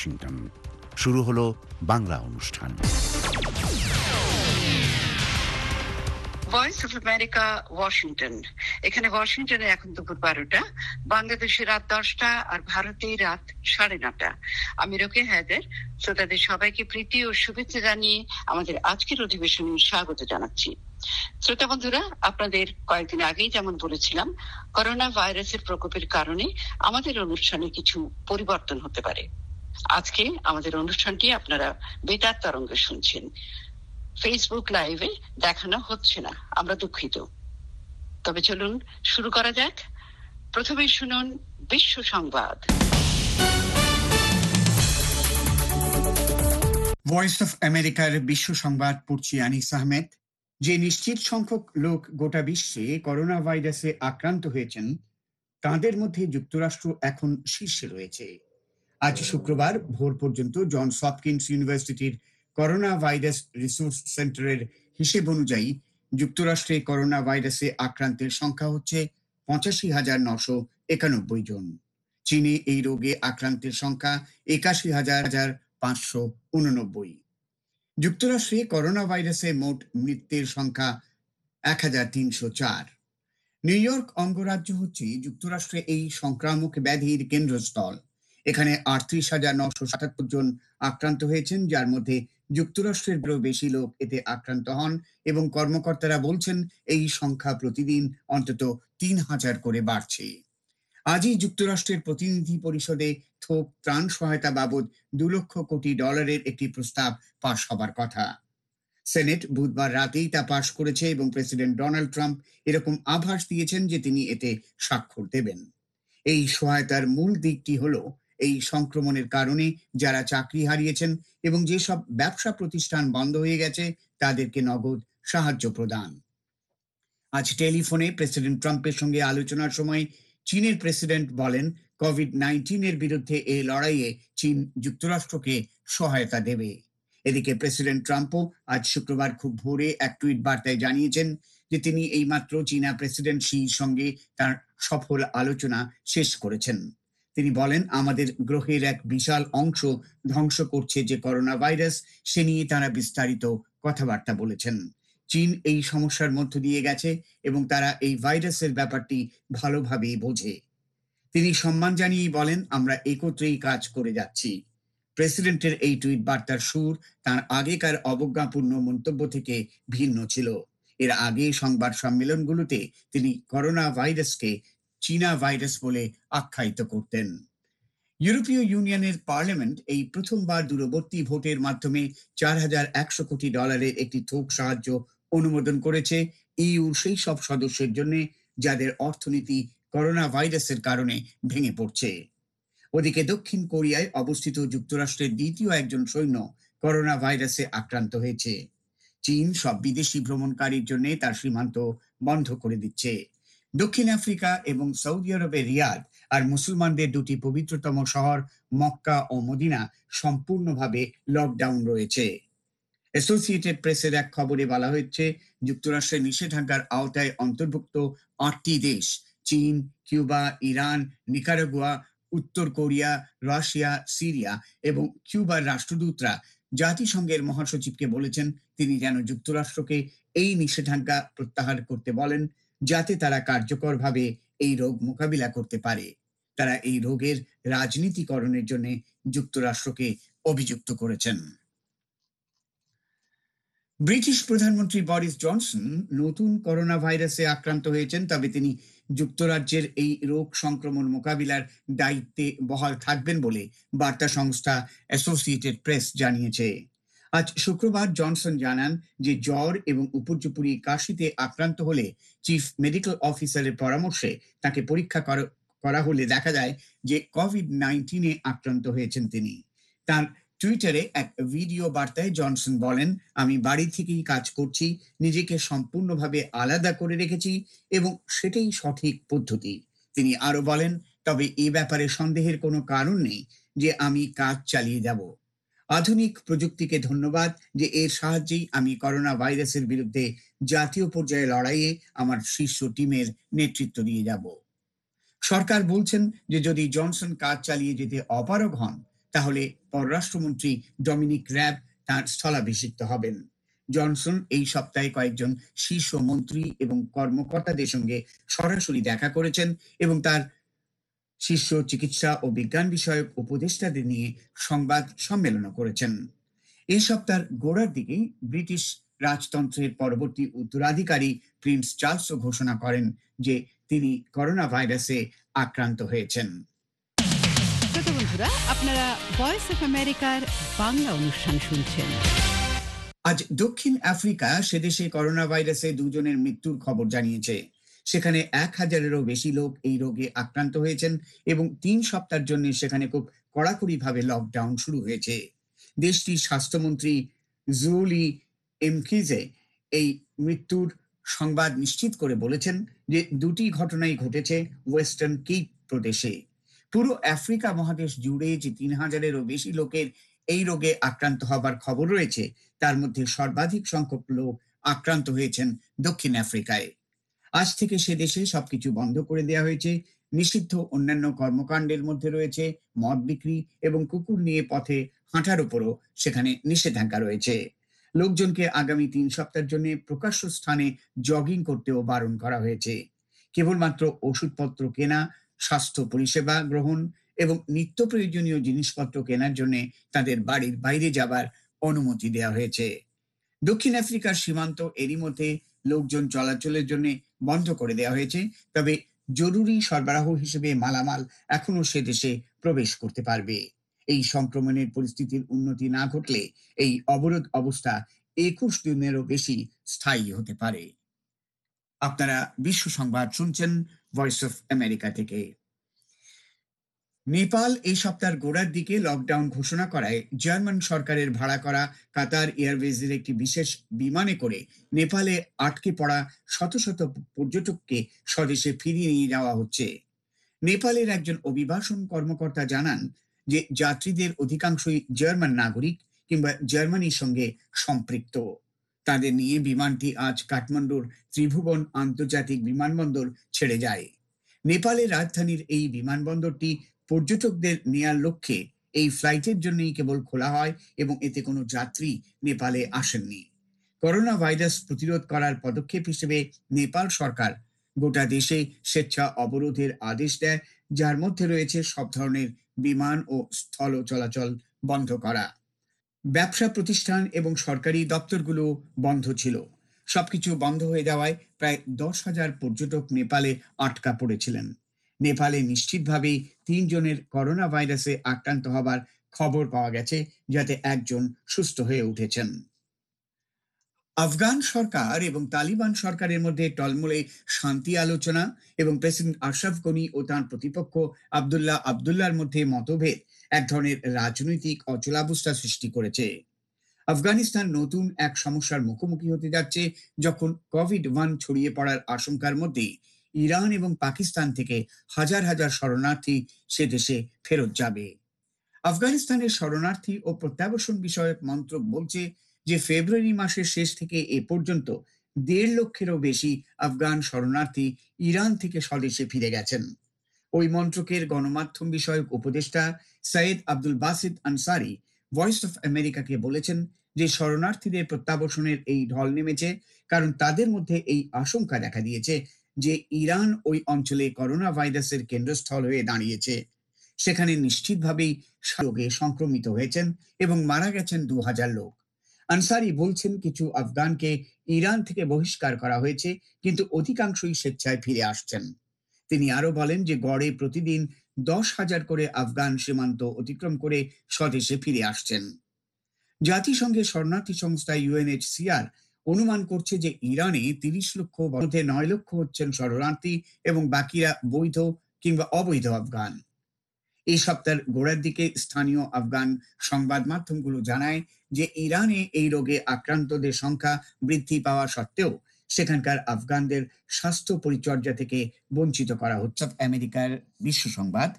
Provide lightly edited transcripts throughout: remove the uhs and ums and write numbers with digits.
Washington. শুরু হলো বাংলা অনুষ্ঠান। Voice of America, Washington. এখানে ওয়াশিংটনে এখন দুপুর 12টা, বাংলাদেশে রাত 10টা, আর ভারতে রাত 9:30। আমি রোকেয়া হায়দার শ্রোতাদের সবাইকে প্রীতি ও শুভেচ্ছা জানিয়ে আমাদের আজকের অধিবেশনে স্বাগত জানাচ্ছি। শ্রোতা বন্ধুরা, আপনাদের কয়েকদিন আগেই যেমন বলেছিলাম, করোনা ভাইরাসের প্রকোপের কারণে আমাদের অনুষ্ঠানে কিছু পরিবর্তন হতে পারে। আজকে আমাদের অনুষ্ঠানটি আপনারা বেতার তরঙ্গে শুনছেন, ফেসবুক লাইভে দেখানো হচ্ছে না, আমরা দুঃখিত। তবে চলুন শুরু করা যাক। প্রথমে শুনুন বিশ্ব সংবাদ। ভয়েস অফ আমেরিকার বিশ্ব সংবাদ পড়ছি আনিস আহমেদ। যে নিশ্চিত সংখ্যক লোক গোটা বিশ্বে করোনা ভাইরাসে আক্রান্ত হয়েছেন, তাদের মধ্যে যুক্তরাষ্ট্র এখন শীর্ষে রয়েছে। আজ শুক্রবার ভোর পর্যন্ত জনস হপকিন্স ইউনিভার্সিটির করোনা ভাইরাস রিসোর্স সেন্টারের হিসেব অনুযায়ী যুক্তরাষ্ট্রে করোনা ভাইরাসে আক্রান্তের সংখ্যা হচ্ছে 85,991 জন। চীনে এই রোগে আক্রান্তের সংখ্যা 81,589। যুক্তরাষ্ট্রে করোনা ভাইরাসে মোট মৃত্যুর সংখ্যা 1,304। নিউ ইয়র্ক অঙ্গরাজ্য হচ্ছে যুক্তরাষ্ট্রে এই সংক্রামক ব্যাধির কেন্দ্রস্থল। এখানে 38,977 জন আক্রান্ত হয়েছেন, যার মধ্যে যুক্তরাষ্ট্রের বেশি লোক এতে আক্রান্ত হন এবং কর্মকর্তারা বলছেন এই সংখ্যা প্রতিদিন অন্তত 3,000 করে বাড়ছে। আজই যুক্তরাষ্ট্রের প্রতিনিধি পরিষদে থোক ত্রাণ সহায়তা বাবদ $2 লক্ষ কোটি একটি প্রস্তাব পাশ হবার কথা। সেনেট বুধবার রাতেই তা পাশ করেছে এবং প্রেসিডেন্ট ডোনাল্ড ট্রাম্প এরকম আভাস দিয়েছেন যে তিনি এতে স্বাক্ষর দেবেন। এই সহায়তার মূল দিকটি হলো এই সংক্রমণের কারণে যারা চাকরি হারিয়েছেন এবং যেসব ব্যবসা প্রতিষ্ঠান বন্ধ হয়ে গেছে তাদেরকে নগদ সাহায্য প্রদান। আজ টেলিফোনে প্রেসিডেন্ট ট্রাম্পের সঙ্গে আলোচনার সময় চীনের প্রেসিডেন্ট বলেন, কোভিড-19 এর বিরুদ্ধে এই লড়াইয়ে চীন যুক্তরাষ্ট্রকে সহায়তা দেবে। এদিকে প্রেসিডেন্ট ট্রাম্পও আজ শুক্রবার খুব ভোরে এক টুইট বার্তায় জানিয়েছেন যে তিনি এইমাত্র চীনা প্রেসিডেন্ট শির সঙ্গে তার সফল আলোচনা শেষ করেছেন। তিনি বলেন, আমাদের গ্রহের এক বিশাল অংশ ধ্বংস করছে যে করোনা ভাইরাস, সে নিয়ে তারা বিস্তারিত কথাবার্তা বলেছেন। চীন এই সমস্যার মধ্য দিয়ে গেছে এবং তারা এই ভাইরাসের ব্যাপারটি ভালোভাবেই বোঝে। তিনি সম্মান জানিয়ে বলেন, আমরা একত্রেই কাজ করে যাচ্ছি। প্রেসিডেন্টের এই টুইট বার্তার সুর তার আগেকার অবজ্ঞাপূর্ণ মন্তব্য থেকে ভিন্ন ছিল। এর আগে সংবাদ সম্মেলনগুলোতে তিনি করোনা ভাইরাসকে চীনা ভাইরাস বলে আখ্যায়িত করতেন। ইউরোপীয় ইউনিয়নের পার্লামেন্ট এই প্রথমবার দূরবর্তী ভোটের মাধ্যমে $4,100 কোটি একটি থোক সাহায্য অনুমোদন করেছে ইউর সেই সব সদস্যের জন্য যাদের অর্থনীতি করোনা ভাইরাসের কারণে ভেঙে পড়ছে। ওদিকে দক্ষিণ কোরিয়ায় অবস্থিত যুক্তরাষ্ট্রের দ্বিতীয় একজন সৈন্য করোনা ভাইরাসে আক্রান্ত হয়েছে। চীন সব বিদেশি ভ্রমণকারীর জন্য তার সীমান্ত বন্ধ করে দিচ্ছে। দক্ষিণ আফ্রিকা এবং সৌদি আরবের রিয়াদ আর মুসলমানদের দুটি পবিত্রতম শহর মক্কা ও মদিনা সম্পূর্ণভাবে লকডাউন রয়েছে। অ্যাসোসিয়েটেড প্রেসের এক খবরে বলা হয়েছে, যুক্তরাষ্ট্রের নিষেধাজ্ঞার আওতায় অন্তর্ভুক্ত 8টি দেশ চীন, কিউবা, ইরান, নিকারাগুয়া, উত্তর কোরিয়া, রাশিয়া, সিরিয়া এবং কিউবার রাষ্ট্রদূতরা জাতিসংঘের মহাসচিবকে বলেছেন তিনি যেন যুক্তরাষ্ট্রকে এই নিষেধাজ্ঞা প্রত্যাহার করতে বলেন, যাতে তারা কার্যকরভাবে এই রোগ মোকাবিলা করতে পারে। তারা এই রোগের রাজনীতিকরণের জন্য যুক্তরাষ্ট্রকে অভিযুক্ত করেছেন। ব্রিটিশ প্রধানমন্ত্রী বরিস জনসন নতুন করোনা ভাইরাসে আক্রান্ত হয়েছেন, তবে তিনি যুক্তরাজ্যের এই রোগ সংক্রমণ মোকাবিলার দায়িত্বে বহাল থাকবেন বলে বার্তা সংস্থা অ্যাসোসিয়েটেড প্রেস জানিয়েছে। আজ শুক্রবার জনসন জানান যে জ্বর এবং উপর্যুপরি কাশিতে আক্রান্ত হলে চিফ মেডিকেল অফিসারের পরামর্শে তাকে পরীক্ষা করা হলে দেখা যায় যে কোভিড-19 আক্রান্ত হয়েছেন তিনি। তার টুইটারে এক ভিডিও বার্তায় জনসন বলেন, আমি বাড়ি থেকেই কাজ করছি, নিজেকে সম্পূর্ণভাবে আলাদা করে রেখেছি এবং সেটাই সঠিক পদ্ধতি। তিনি আরো বলেন, তবে এ ব্যাপারে সন্দেহের কোনো কারণ নেই যে আমি কাজ চালিয়ে যাব। আধুনিক প্রযুক্তিকে ধন্যবাদ যে এর সাহায্যেই আমি করোনা ভাইরাসের বিরুদ্ধে জাতীয় পর্যায়ে লড়াইয়ে আমার শীর্ষ টিমের নেতৃত্ব দিয়ে যাব। সরকার বলছেন যে যদি জনসন কাজ চালিয়ে যেতে অপারগ হন তাহলে পররাষ্ট্রমন্ত্রী ডমিনিক র্যাব তার স্থলাভিষিক্ত হবেন। জনসন এই সপ্তাহে কয়েকজন শীর্ষ মন্ত্রী এবং কর্মকর্তাদের সঙ্গে সরাসরি দেখা করেছেন এবং তার শীর্ষ চিকিৎসা ও বিজ্ঞান বিষয়ক উপদেষ্টাদের নিয়ে সংবাদ সম্মেলনও করেছেন। এই সপ্তাহের গোড়ার দিকেই ব্রিটিশ রাজতন্ত্রের পরবর্তী উত্তরাধিকারী প্রিন্স চার্লসও ঘোষণা করেন যে তিনি করোনা ভাইরাসে আক্রান্ত হয়েছেন। শ্রোতা বন্ধুরা, আপনারা ভয়েস অফ আমেরিকার বাংলা অনুষ্ঠান শুনছেন। আজ দক্ষিণ আফ্রিকা সেদেশে করোনা ভাইরাসে 2 জনের মৃত্যুর খবর জানিয়েছে। সেখানে 1000-এরও বেশি লোক এই রোগে আক্রান্ত হয়েছেন এবং 3 সপ্তাহের জন্য সেখানে খুব কড়াকড়িভাবে লকডাউন শুরু হয়েছে। দেশটির স্বাস্থ্যমন্ত্রী জুলি এমকিজে এই মৃত্যুর সংবাদ নিশ্চিত করে বলেছেন যে 2টি ঘটনাই ঘটেছে ওয়েস্টার্ন কেপ প্রদেশে। পুরো আফ্রিকা মহাদেশ জুড়ে যে 3000-এরও বেশি লোকের এই রোগে আক্রান্ত হবার খবর রয়েছে, তার মধ্যে সর্বাধিক সংখ্যক লোক আক্রান্ত হয়েছেন দক্ষিণ আফ্রিকায়। আজ থেকে সে দেশে সবকিছু বন্ধ করে দেওয়া হয়েছে। নিষিদ্ধ অন্যান্য কর্মকাণ্ডের মধ্যে রয়েছে মদ বিক্রি এবং কুকুর নিয়ে পথে হাঁটার উপরও সেখানে নিষেধাজ্ঞা রয়েছে। লোকজনকে আগামী 3 সপ্তাহের জন্য প্রকাশ্য স্থানে জগিং করতেও বারণ করা হয়েছে। কেবলমাত্র ওষুধপত্র কেনা, স্বাস্থ্য পরিষেবা গ্রহণ এবং নিত্য প্রয়োজনীয় জিনিসপত্র কেনার জন্য তাদের বাড়ির বাইরে যাবার অনুমতি দেওয়া হয়েছে। দক্ষিণ আফ্রিকার সীমান্ত এরই মধ্যে লোকজন চলাচলের জন্য বন্ধ করে দেওয়া হয়েছে, তবে জরুরি সরবরাহ হিসেবে মালামাল এখনো সে দেশে প্রবেশ করতে পারবে। এই সংক্রমণের পরিস্থিতির উন্নতি না ঘটলে এই অবরোধ অবস্থা 21 দিনেরও বেশি স্থায়ী হতে পারে। আপনারা বিশ্ব সংবাদ শুনছেন ভয়েস অফ আমেরিকা থেকে। নেপাল এই সপ্তাহের গোড়ার দিকে লকডাউন ঘোষণা করায় জার্মান সরকারের ভাড়া করা কাতার এয়ারওয়েজের একটি বিশেষ বিমানে করে নেপালে আটকে পড়া শত শত পর্যটককে স্বদেশে ফিরিয়ে নিয়ে যাওয়া হচ্ছে। নেপালের একজন অভিবাসন কর্মকর্তা জানান যে যাত্রীদের অধিকাংশই জার্মান নাগরিক কিংবা জার্মানির সঙ্গে সম্পৃক্ত। তাদের নিয়ে বিমানটি আজ কাঠমান্ডুর ত্রিভুবন আন্তর্জাতিক বিমানবন্দর ছেড়ে যায়। নেপালের রাজধানীর এই বিমানবন্দরটি পর্যটকদের নেয়ার লক্ষ্যে এই ফ্লাইটের জন্যই কেবল খোলা হয় এবং এতে কোনো যাত্রী নেপালে আসেননি। করোনা ভাইরাস প্রতিরোধ করার পদক্ষেপ হিসেবে নেপাল সরকার গোটা দেশে স্বেচ্ছা অবরোধের আদেশ দেয়, যার মধ্যে রয়েছে সব ধরনের বিমান ও স্থল চলাচল বন্ধ করা। ব্যবসা প্রতিষ্ঠান এবং সরকারি দপ্তরগুলো বন্ধ ছিল। সবকিছু বন্ধ হয়ে যাওয়ায় প্রায় 10,000 পর্যটক নেপালে আটকা পড়েছিলেন। নেপালে নিশ্চিতভাবেই 3 জনের করোনা ভাইরাসে আক্রান্ত হবার খবর পাওয়া গেছে, যাতে একজন সুস্থ হয়ে উঠেছেন। আফগান সরকার এবং তালিবান সরকারের মধ্যে টলমলে শান্তি আলোচনা এবং প্রেসিডেন্ট আশরাফ গনি ও তাঁর প্রতিপক্ষ আবদুল্লাহর মধ্যে মতভেদ এক ধরনের রাজনৈতিক অচলাবস্থা সৃষ্টি করেছে। আফগানিস্তান নতুন এক সমস্যার মুখোমুখি হতে যাচ্ছে, যখন কোভিড-1 ছড়িয়ে পড়ার আশঙ্কার মধ্যে ইরান এবং পাকিস্তান থেকে হাজার হাজার শরণার্থী সে দেশে ফেরত যাবে। আফগানিস্তানের শরণার্থী ও প্রত্যাবাসন বিষয়ক মন্ত্রক বলছে যে ফেব্রুয়ারি মাসের শেষ থেকে এ পর্যন্ত 1.5 লক্ষেরও বেশি আফগান শরণার্থী ইরান থেকে স্বদেশে ফিরে গেছেন। ওই মন্ত্রকের গণমাধ্যম বিষয়ক উপদেষ্টা সৈয়দ আব্দুল বাসিত আনসারি ভয়েস অফ আমেরিকাকে বলেছেন যে শরণার্থীদের প্রত্যাবাসনের এই ঢল নেমেছে কারণ তাদের মধ্যে এই আশঙ্কা দেখা দিয়েছে যে ইরান ওই অঞ্চলে করোনা ভাইরাসের কেন্দ্রস্থল হয়ে দাঁড়িয়েছে। সেখানে নিশ্চিতভাবেই রোগে সংক্রমিত হয়েছেন এবং মারা গেছেন 2000 লোক। আনসারি বলছেন কিছু আফগানকে ইরান থেকে বহিষ্কার করা হয়েছে, কিন্তু অধিকাংশই স্বেচ্ছায় ফিরে আসছেন। তিনি আরো বলেন যে গড়ে প্রতিদিন 10,000 করে আফগান সীমান্ত অতিক্রম করে স্বদেশে ফিরে আসছেন। জাতিসংঘের শরণার্থী সংস্থা UNHCR অনুমান করছে যে ইরানে 30 লক্ষ মধ্যে 9 লক্ষ হচ্ছেন শরণার্থী এবং বাকিরা বৈধ কিংবা অবৈধ আফগান। এই সপ্তাহের গোড়ার দিকে স্থানীয় আফগান সংবাদ মাধ্যমগুলো জানায় যে ইরানে এই রোগে আক্রান্তদের সংখ্যা বৃদ্ধি পাওয়া সত্ত্বেও সেখানকার আফগানদের স্বাস্থ্য পরিচর্যা থেকে বঞ্চিত করা হচ্ছে। আমেরিকার বিশ্ব সংবাদ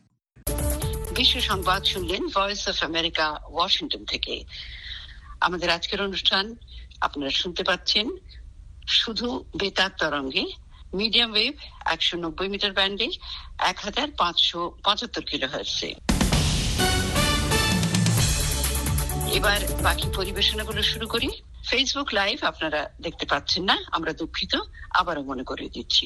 শুনলেন ভয়েস অফ আমেরিকা ওয়াশিংটন থেকে। আমাদের আজকের অনুষ্ঠান আপনারা শুনতে পাচ্ছেন শুধু বেতার তরঙ্গে, মিডিয়াম ওয়েভ 190 মিটার ব্যান্ডে 1575 কিলোহার্টজে। এবার বাকি পরিবেশনাগুলো শুরু করি। ফেসবুক লাইভ আপনারা দেখতে পাচ্ছেন না, আমরা দুঃখিত, আবারও মনে করে দিচ্ছি।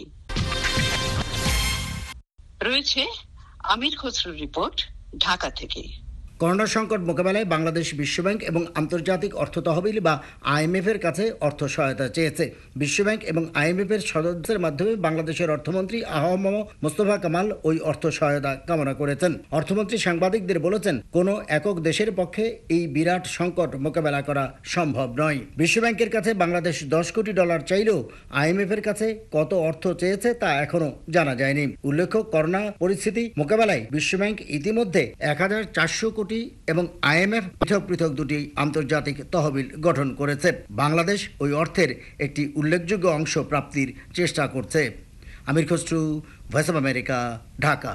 রয়েছে আমির খসরুর রিপোর্ট ঢাকা থেকে। করোনা সংকট মোকাবেলায় বাংলাদেশ বিশ্বব্যাংক এবং আন্তর্জাতিক অর্থ তহবিল বা IMF এর কাছে অর্থ সহায়তা চেয়েছে। বিশ্বব্যাংক এবং IMF এর সদস্যদের মাধ্যমে বাংলাদেশের অর্থমন্ত্রী আহম মোস্তফা কামাল ওই অর্থ সহায়তা কামনা করেছেন। অর্থমন্ত্রী সাংবাদিকদের বলেছেন, কোনো একক দেশের পক্ষে এই বিরাট সংকট মোকাবেলা করা সম্ভব নয়। বিশ্বব্যাংকের কাছে বাংলাদেশ $10 কোটি চাইলেও IMF এর কাছে কত অর্থ চেয়েছে তা এখনো জানা যায়নি। উল্লেখ্য, করোনা পরিস্থিতি মোকাবেলায় বিশ্বব্যাংক ইতিমধ্যে 1400 কোটি এবং IMF পৃথক পৃথক দুটি আন্তর্জাতিক তহবিল গঠন করেছে। বাংলাদেশ ওই অর্থের একটি উল্লেখযোগ্য অংশ প্রাপ্তির চেষ্টা করছে। Amir Khasru, Voice of America, Dhaka.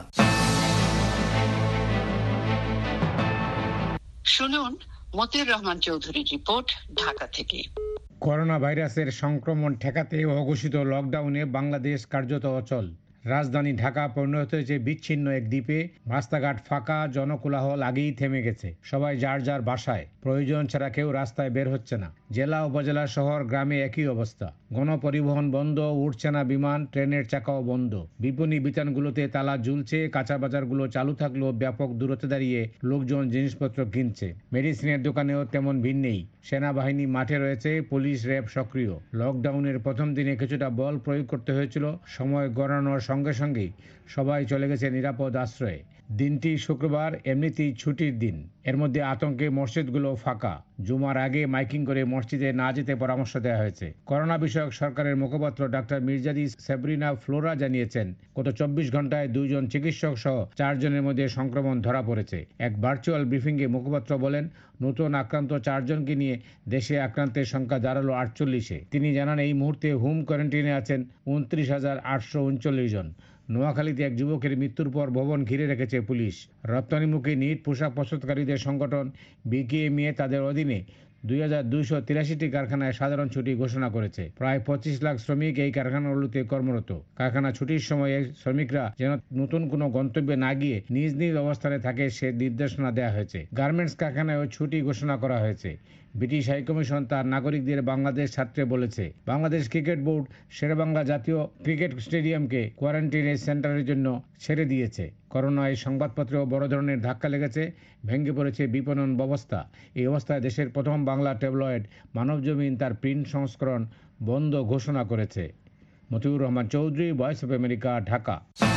শুনুন মতিউর রহমান চৌধুরীর রিপোর্ট ঢাকা থেকে। করোনা ভাইরাসের সংক্রমণ ঠেকাতে অঘোষিত লকডাউনে বাংলাদেশ কার্যত অচল। রাজধানী ঢাকা পরিণত হয়েছে বিচ্ছিন্ন এক দ্বীপে। রাস্তাঘাট ফাঁকা, জনকোলাহল আগেই থেমে গেছে। সবাই যার যার বাসায়, প্রয়োজন ছাড়া কেউ রাস্তায় বের হচ্ছে না। জেলা, উপজেলা, শহর, গ্রামে একই অবস্থা। গণপরিবহন বন্ধ, উঠছে না বিমান, ট্রেনের চাকাও বন্ধ। বিপণী বিতানগুলোতে তালা ঝুলছে। কাঁচা বাজারগুলো চালু থাকলেও ব্যাপক দূরত্বে দাঁড়িয়ে লোকজন জিনিসপত্র কিনছে। মেডিসিনের দোকানেও তেমন ভিড় নেই। সেনাবাহিনী মাঠে রয়েছে, পুলিশ, র্যাব সক্রিয়। লকডাউনের প্রথম দিনে কিছুটা বল প্রয়োগ করতে হয়েছিল। সময় গড়ানোর সঙ্গে সঙ্গেই সবাই চলে গেছে নিরাপদ আশ্রয়ে। দিনটি শুক্রবার, এমনিতেই ছুটির দিন। এর মধ্যে আতঙ্কে মসজিদগুলো ফাঁকা। জুমার আগে মাইকিং করে মসজিদে না যেতে পরামর্শ দেওয়া হয়েছে। করোনা বিষয়ক সরকারের মুখপাত্র ডাক্তার মির্জাদি সেব্রিনা ফ্লোরা জানিয়েছেন, গত 24 ঘন্টায় 2 জন চিকিৎসক সহ 4 জনের মধ্যে সংক্রমণ ধরা পড়েছে। এক ভার্চুয়াল ব্রিফিংয়ে মুখপাত্র বলেন, নতুন আক্রান্ত 4 জনকে নিয়ে দেশে আক্রান্তের সংখ্যা দাঁড়ালো 48-এ। তিনি জানান, এই মুহূর্তে হোম কোয়ারেন্টাইনে আছেন 29,839 জন। নোয়াখালীতে এক যুবকের মৃত্যুর পর ভবন ঘিরে রেখেছে পুলিশ। রপ্তানিমুখী নিট পোশাক প্রস্তুতকারীদের সংগঠন বিকেএমইএ তাদের অধীনে 2283টি কারখানায় সাধারণ ছুটি ঘোষণা করেছে। প্রায় 25 লাখ শ্রমিক এই কারখানাগুলোতে কর্মরত। কারখানা ছুটির সময়ে শ্রমিকরা যেন নতুন কোনো গন্তব্যে না গিয়ে নিজ নিজ অবস্থানে থাকে সে নির্দেশনা দেওয়া হয়েছে। গার্মেন্টস কারখানায়ও ছুটি ঘোষণা করা হয়েছে। ব্রিটিশ হাইকমিশন তার নাগরিকদের বাংলাদেশ ছাড়তে বলেছে। বাংলাদেশ ক্রিকেট বোর্ড শেরেবাংলা জাতীয় ক্রিকেট স্টেডিয়ামকে কোয়ারেন্টাইন সেন্টারের জন্য ছেড়ে দিয়েছে। করোনায় সংবাদপত্রেও বড় ধরনের ধাক্কা লেগেছে। ভেঙে পড়েছে বিপণন ব্যবস্থা। এই অবস্থায় দেশের প্রথম বাংলা ট্যাবলয়েড মানবজমিন তার প্রিন্ট সংস্করণ বন্ধ ঘোষণা করেছে। Motiur Rahman Chowdhury, Voice of America, Dhaka.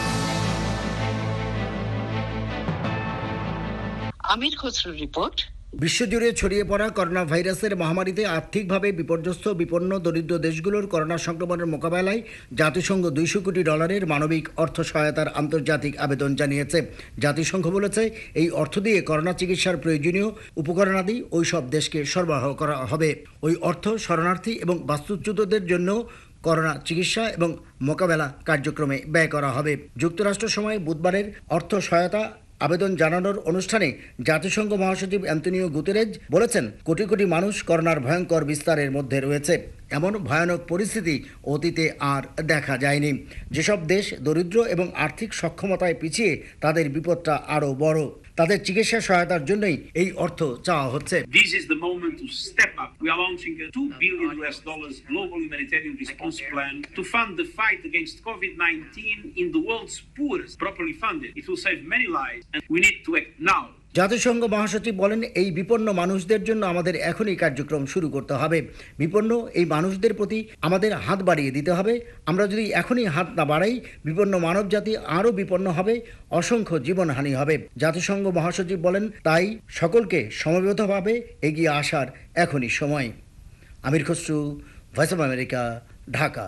Amir খসরুর রিপোর্ট। বিশ্বজুড়ে ছড়িয়ে পড়া করোনা ভাইরাসের মহামারীতে আর্থিকভাবে বিপর্যস্ত বিপন্ন দরিদ্র দেশগুলোর করোনা সংক্রমণের মোকাবেলায় জাতিসংঘ $200 কোটি মানবিক অর্থ সহায়তার আন্তর্জাতিক আবেদন জানিয়েছে। জাতিসংঘ বলেছে, এই অর্থ দিয়ে করোনা চিকিৎসার প্রয়োজনীয় উপকরণাদি ওই সব দেশকে সরবরাহ করা হবে। ওই অর্থ শরণার্থী এবং বাস্তুচ্যুতদের জন্য করোনা চিকিৎসা এবং মোকাবেলা কার্যক্রমে ব্যয় করা হবে। যুক্তরাষ্ট্র সময় বুধবারের অর্থ সহায়তা আবেদন জানানোর অনুষ্ঠানে জাতিসংঘ মহাসচিব অ্যান্তনিও গুতেরেজ বলেছেন, কোটি কোটি মানুষ করোনার ভয়ঙ্কর বিস্তারের মধ্যে রয়েছে। এমন ভয়ানক পরিস্থিতি অতীতে আর দেখা যায়নি। যেসব দেশ দরিদ্র এবং আর্থিক সক্ষমতায় পিছিয়ে, তাদের বিপদটা আরও বড়। তাদের চিকিৎসা সহায়তার জন্যই এই অর্থ চাওয়া হচ্ছে। This is the moment to step up. We are launching a $2 billion global humanitarian response plan to fund the fight against COVID-19 in the world's poorest. Properly funded, it will save many lives, and we need to act now. জাতিসংঘ মহাসচিব বলেন, এই বিপন্ন মানুষদের জন্য আমাদের এখনই কার্যক্রম শুরু করতে হবে। বিপন্ন এই মানুষদের প্রতি আমাদের হাত বাড়িয়ে দিতে হবে। আমরা যদি এখনই হাত না বাড়াই, বিপন্ন মানবজাতি আরও বিপন্ন হবে, অসংখ্য জীবনহানি হবে। জাতিসংঘ মহাসচিব বলেন, তাই সকলকে সমবেতভাবে এগিয়ে আসার এখনই সময়। Amir Khasru, Voice of America, Dhaka.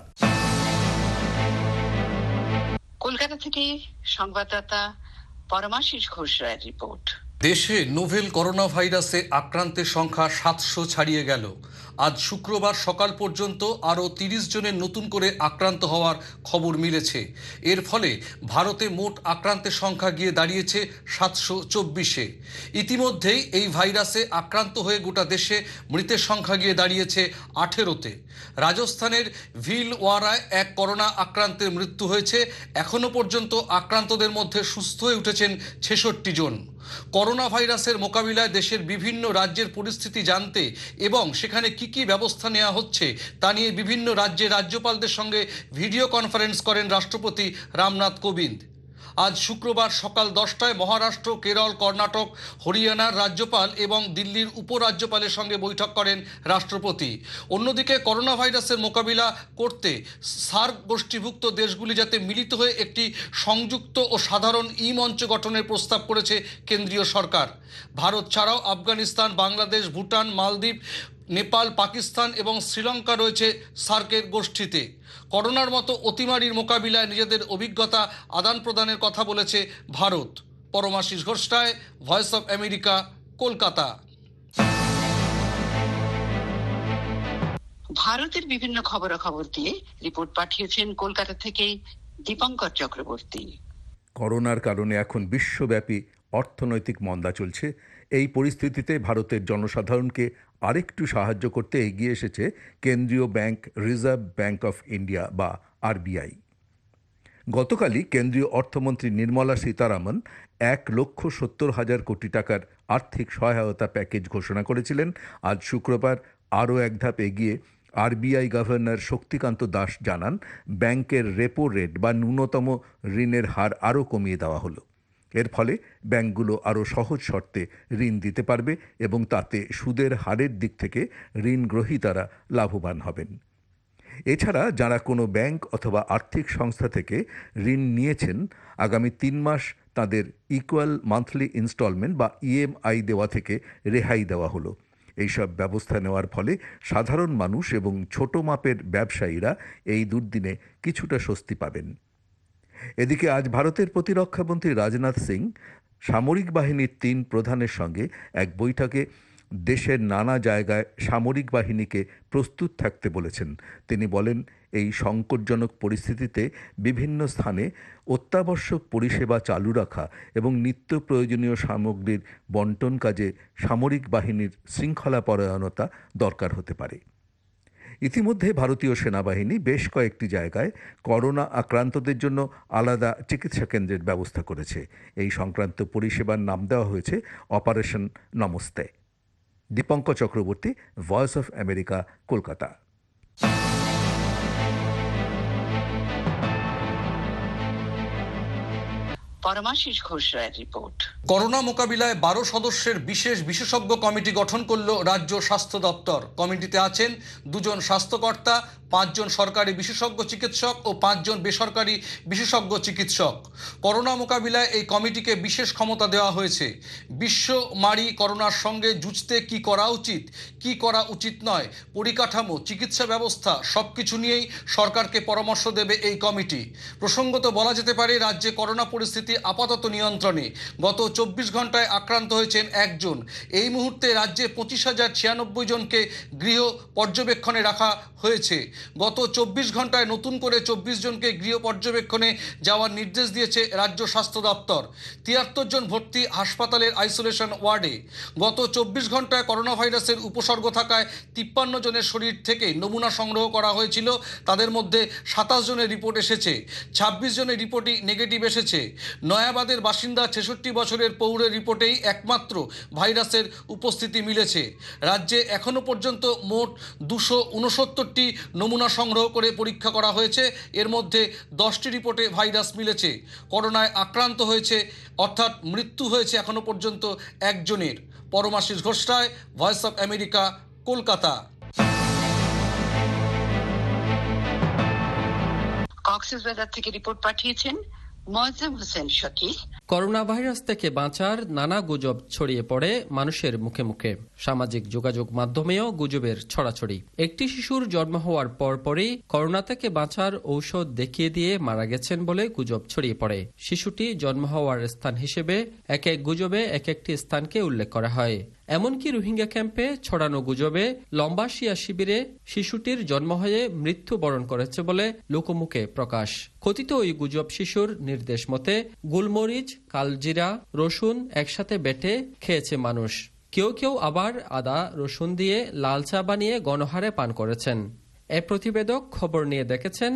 Kolkata থেকে সংবাদদাতা পরমাশিস ঘোষ রায়ের রিপোর্ট। দেশে নোভেল করোনা ভাইরাসে আক্রান্তের সংখ্যা 700 ছাড়িয়ে গেল। আজ শুক্রবার সকাল পর্যন্ত আরও 30 জনের নতুন করে আক্রান্ত হওয়ার খবর মিলেছে। এর ফলে ভারতে মোট আক্রান্তের সংখ্যা গিয়ে দাঁড়িয়েছে 724-এ। ইতিমধ্যেই এই ভাইরাসে আক্রান্ত হয়ে গোটা দেশে মৃতের সংখ্যা গিয়ে দাঁড়িয়েছে 18-তে। রাজস্থানের ভিলওয়ারায় এক করোনা আক্রান্তের মৃত্যু হয়েছে। এখনও পর্যন্ত আক্রান্তদের মধ্যে সুস্থ হয়ে উঠেছেন 66 জন। করোনা ভাইরাসের মোকাবিলায় দেশের বিভিন্ন রাজ্যের পরিস্থিতি জানতে এবং সেখানে কি কি ব্যবস্থা নেওয়া হচ্ছে তা নিয়ে বিভিন্ন রাজ্যের রাজ্যপালদের সঙ্গে ভিডিও কনফারেন্স করেন রাষ্ট্রপতি রামনাথ কোবিন্দ। আজ শুক্রবার সকাল 10টায় মহারাষ্ট্র, কেরল, কর্ণাটক, হরিয়ানার রাজ্যপাল এবং দিল্লির উপরাজ্যপালের সঙ্গে বৈঠক করেন রাষ্ট্রপতি। অন্যদিকে করোনা ভাইরাসের মোকাবিলা করতে সার্ক গোষ্ঠীভুক্ত দেশগুলি যাতে মিলিত হয়ে একটি সংযুক্ত ও সাধারণ মঞ্চ গঠনের প্রস্তাব করেছে কেন্দ্রীয় সরকার। ভারত ছাড়াও আফগানিস্তান, বাংলাদেশ, ভুটান, মালদ্বীপ, নেপাল, পাকিস্তান এবং শ্রীলঙ্কা রয়েছে সার্কের গোষ্ঠীতে। করোনার মতো অতিমারির মোকাবিলায় নিজেদের অভিজ্ঞতা আদান প্রদানের কথা বলেছে Bharat. Paramashis Ghosh Roy, Voice of America, Kolkata. ভারতের বিভিন্ন খবরাখবর দিয়ে রিপোর্ট পাঠিয়েছেন কলকাতা থেকে দীপঙ্কর চক্রবর্তী। করোনার কারণে এখন বিশ্বব্যাপী অর্থনৈতিক মন্দা চলছে। এই পরিস্থিতিতে ভারতের জনসাধারণকে আরেকটু সাহায্য করতে এগিয়ে এসেছে কেন্দ্রীয় bank Reserve Bank of India বা আরবিআই। গতকালই কেন্দ্রীয় অর্থমন্ত্রী নির্মলা সীতারামন 1,70,000 কোটি টাকার আর্থিক সহায়তা প্যাকেজ ঘোষণা করেছিলেন। আজ শুক্রবার আরও এক ধাপ এগিয়ে আরবিআই গভর্নর শক্তিকান্ত দাস জানান, ব্যাংকের রেপো রেট বা ন্যূনতম ঋণের হার আরও কমিয়ে দেওয়া হলো। এর ফলে ব্যাংকগুলো আরও সহজ শর্তে ঋণ দিতে পারবে এবং তাতে সুদের হারের দিক থেকে ঋণ গ্রহীতারা লাভবান হবেন। এছাড়া যারা কোনো ব্যাংক অথবা আর্থিক সংস্থা থেকে ঋণ নিয়েছেন, আগামী 3 মাস তাদের ইকুয়াল মান্থলি ইনস্টলমেন্ট বা ইএমআই দেওয়া থেকে রেহাই দেওয়া হলো। এইসব ব্যবস্থা নেওয়ার ফলে সাধারণ মানুষ এবং ছোট মাপের ব্যবসায়ীরা এই দুর্দিনে কিছুটা স্বস্তি পাবেন। এদিকে আজ ভারতের প্রতিরক্ষামন্ত্রী রাজনাথ সিং সামরিক বাহিনীর 3 প্রধানের সঙ্গে এক বৈঠকে দেশের নানা জায়গায় সামরিক বাহিনীকে প্রস্তুত থাকতে বলেছেন। তিনি বলেন, এই সংকটজনক পরিস্থিতিতে বিভিন্ন স্থানে অত্যাবশ্যক পরিষেবা চালু রাখা এবং নিত্য প্রয়োজনীয় সামগ্রীর বন্টন কাজে সামরিক বাহিনীর শৃঙ্খলাপরায়ণতা দরকার হতে পারে। ইতিমধ্যে ভারতীয় সেনাবাহিনী বেশ কয়েকটি জায়গায় করোনা আক্রান্তদের জন্য আলাদা চিকিৎসা কেন্দ্রের ব্যবস্থা করেছে। এই সংক্রান্ত পরিষেবার নাম দেওয়া হয়েছে Operation Namaste. Dipankar Chakraborty, Voice of America, Kolkata. Paramashis Ghosh রায়ের রিপোর্ট। করোনা মোকাবিলায় 12 সদস্যের বিশেষজ্ঞ কমিটি গঠন করল রাজ্য স্বাস্থ্য দপ্তর। কমিটিতে আছেন 2 জন স্বাস্থ্যকর্তা, 5 জন সরকারি বিশেষজ্ঞ চিকিৎসক ও 5 জন বেসরকারি বিশেষজ্ঞ চিকিৎসক। করোনা মোকাবিলায় এই কমিটিকে বিশেষ ক্ষমতা দেওয়া হয়েছে। বিশ্বমারী করোনার সঙ্গে যুঝতে কি করা উচিত, কি করা উচিত নয়, পরিকাঠামো, চিকিৎসা ব্যবস্থা সবকিছু নিয়েই সরকারকে পরামর্শ দেবে এই কমিটি। প্রসঙ্গত বলা যেতে পারে, রাজ্যে করোনা পরিস্থিতি আপাতত নিয়ন্ত্রণে। গত 24 ঘন্টায় আক্রান্ত হয়েছেন 1 জন। এই মুহূর্তে রাজ্যে 25,096 জনকে গৃহ পর্যবেক্ষণে রাখা হয়েছে। গত 24 ঘন্টায় নতুন করে 24 জনকে গৃহ পর্যবেক্ষণে যাওয়ার নির্দেশ দিয়েছে রাজ্য স্বাস্থ্য দপ্তর। 73 জন ভর্তি হাসপাতালের আইসোলেশন ওয়ার্ডে। গত 24 ঘন্টায় করোনা ভাইরাসের উপসর্গ থাকায় 53 জনের শরীর থেকে নমুনা সংগ্রহ করা হয়েছিল। তাদের মধ্যে 27 জনের রিপোর্ট এসেছে, 26 জনের রিপোর্টই নেগেটিভ এসেছে। নয়াবাদের বাসিন্দা 66 বছরের পৌরের রিপোর্টেই একমাত্র ভাইরাসের উপস্থিতি মিলেছে। রাজ্যে এখনো পর্যন্ত মোট 269টি নমুনা সংগ্রহ করে পরীক্ষা করা হয়েছে। এর মধ্যে 10টি রিপোর্টে ভাইরাস মিলেছে। করোনায় আক্রান্ত হয়েছে অর্থাৎ মৃত্যু হয়েছে এখনো পর্যন্ত 1 জনের। Paramashis Ghosh Roy, Voice of America, Kolkata. Cox's Bazar থেকে রিপোর্ট পাঠিয়েছেন ময়জাম হোসেন শকী। করোনা ভাইরাস থেকে বাঁচার নানা গুজব ছড়িয়ে পড়ে মানুষের মুখে মুখে। সামাজিক যোগাযোগ মাধ্যমেও গুজবের ছড়াছড়ি। একটি শিশুর জন্ম হওয়ার পরপরই করোনা থেকে বাঁচার ঔষধ দেখিয়ে দিয়ে মারা গেছেন বলে গুজব ছড়িয়ে পড়ে। শিশুটি জন্ম হওয়ার স্থান হিসেবে এক এক গুজবে এক একটি স্থানকে উল্লেখ করা হয়। এমনকি রোহিঙ্গা ক্যাম্পে ছড়ানো গুজবে লম্বাসিয়া শিবিরে শিশুটির জন্ম হয়ে মৃত্যুবরণ করেছে বলে লোকমুখে প্রকাশ। কথিত ওই গুজব শিশুর নির্দেশ মতে গোলমরিচ, কালজিরা, রসুন একসাথে বেটে খেয়েছে মানুষ। কেউ কেউ আবার আদা রসুন দিয়ে লাল চা বানিয়ে গণহারে পান করেছেন। এ প্রতিবেদক খবর নিয়ে দেখেছেন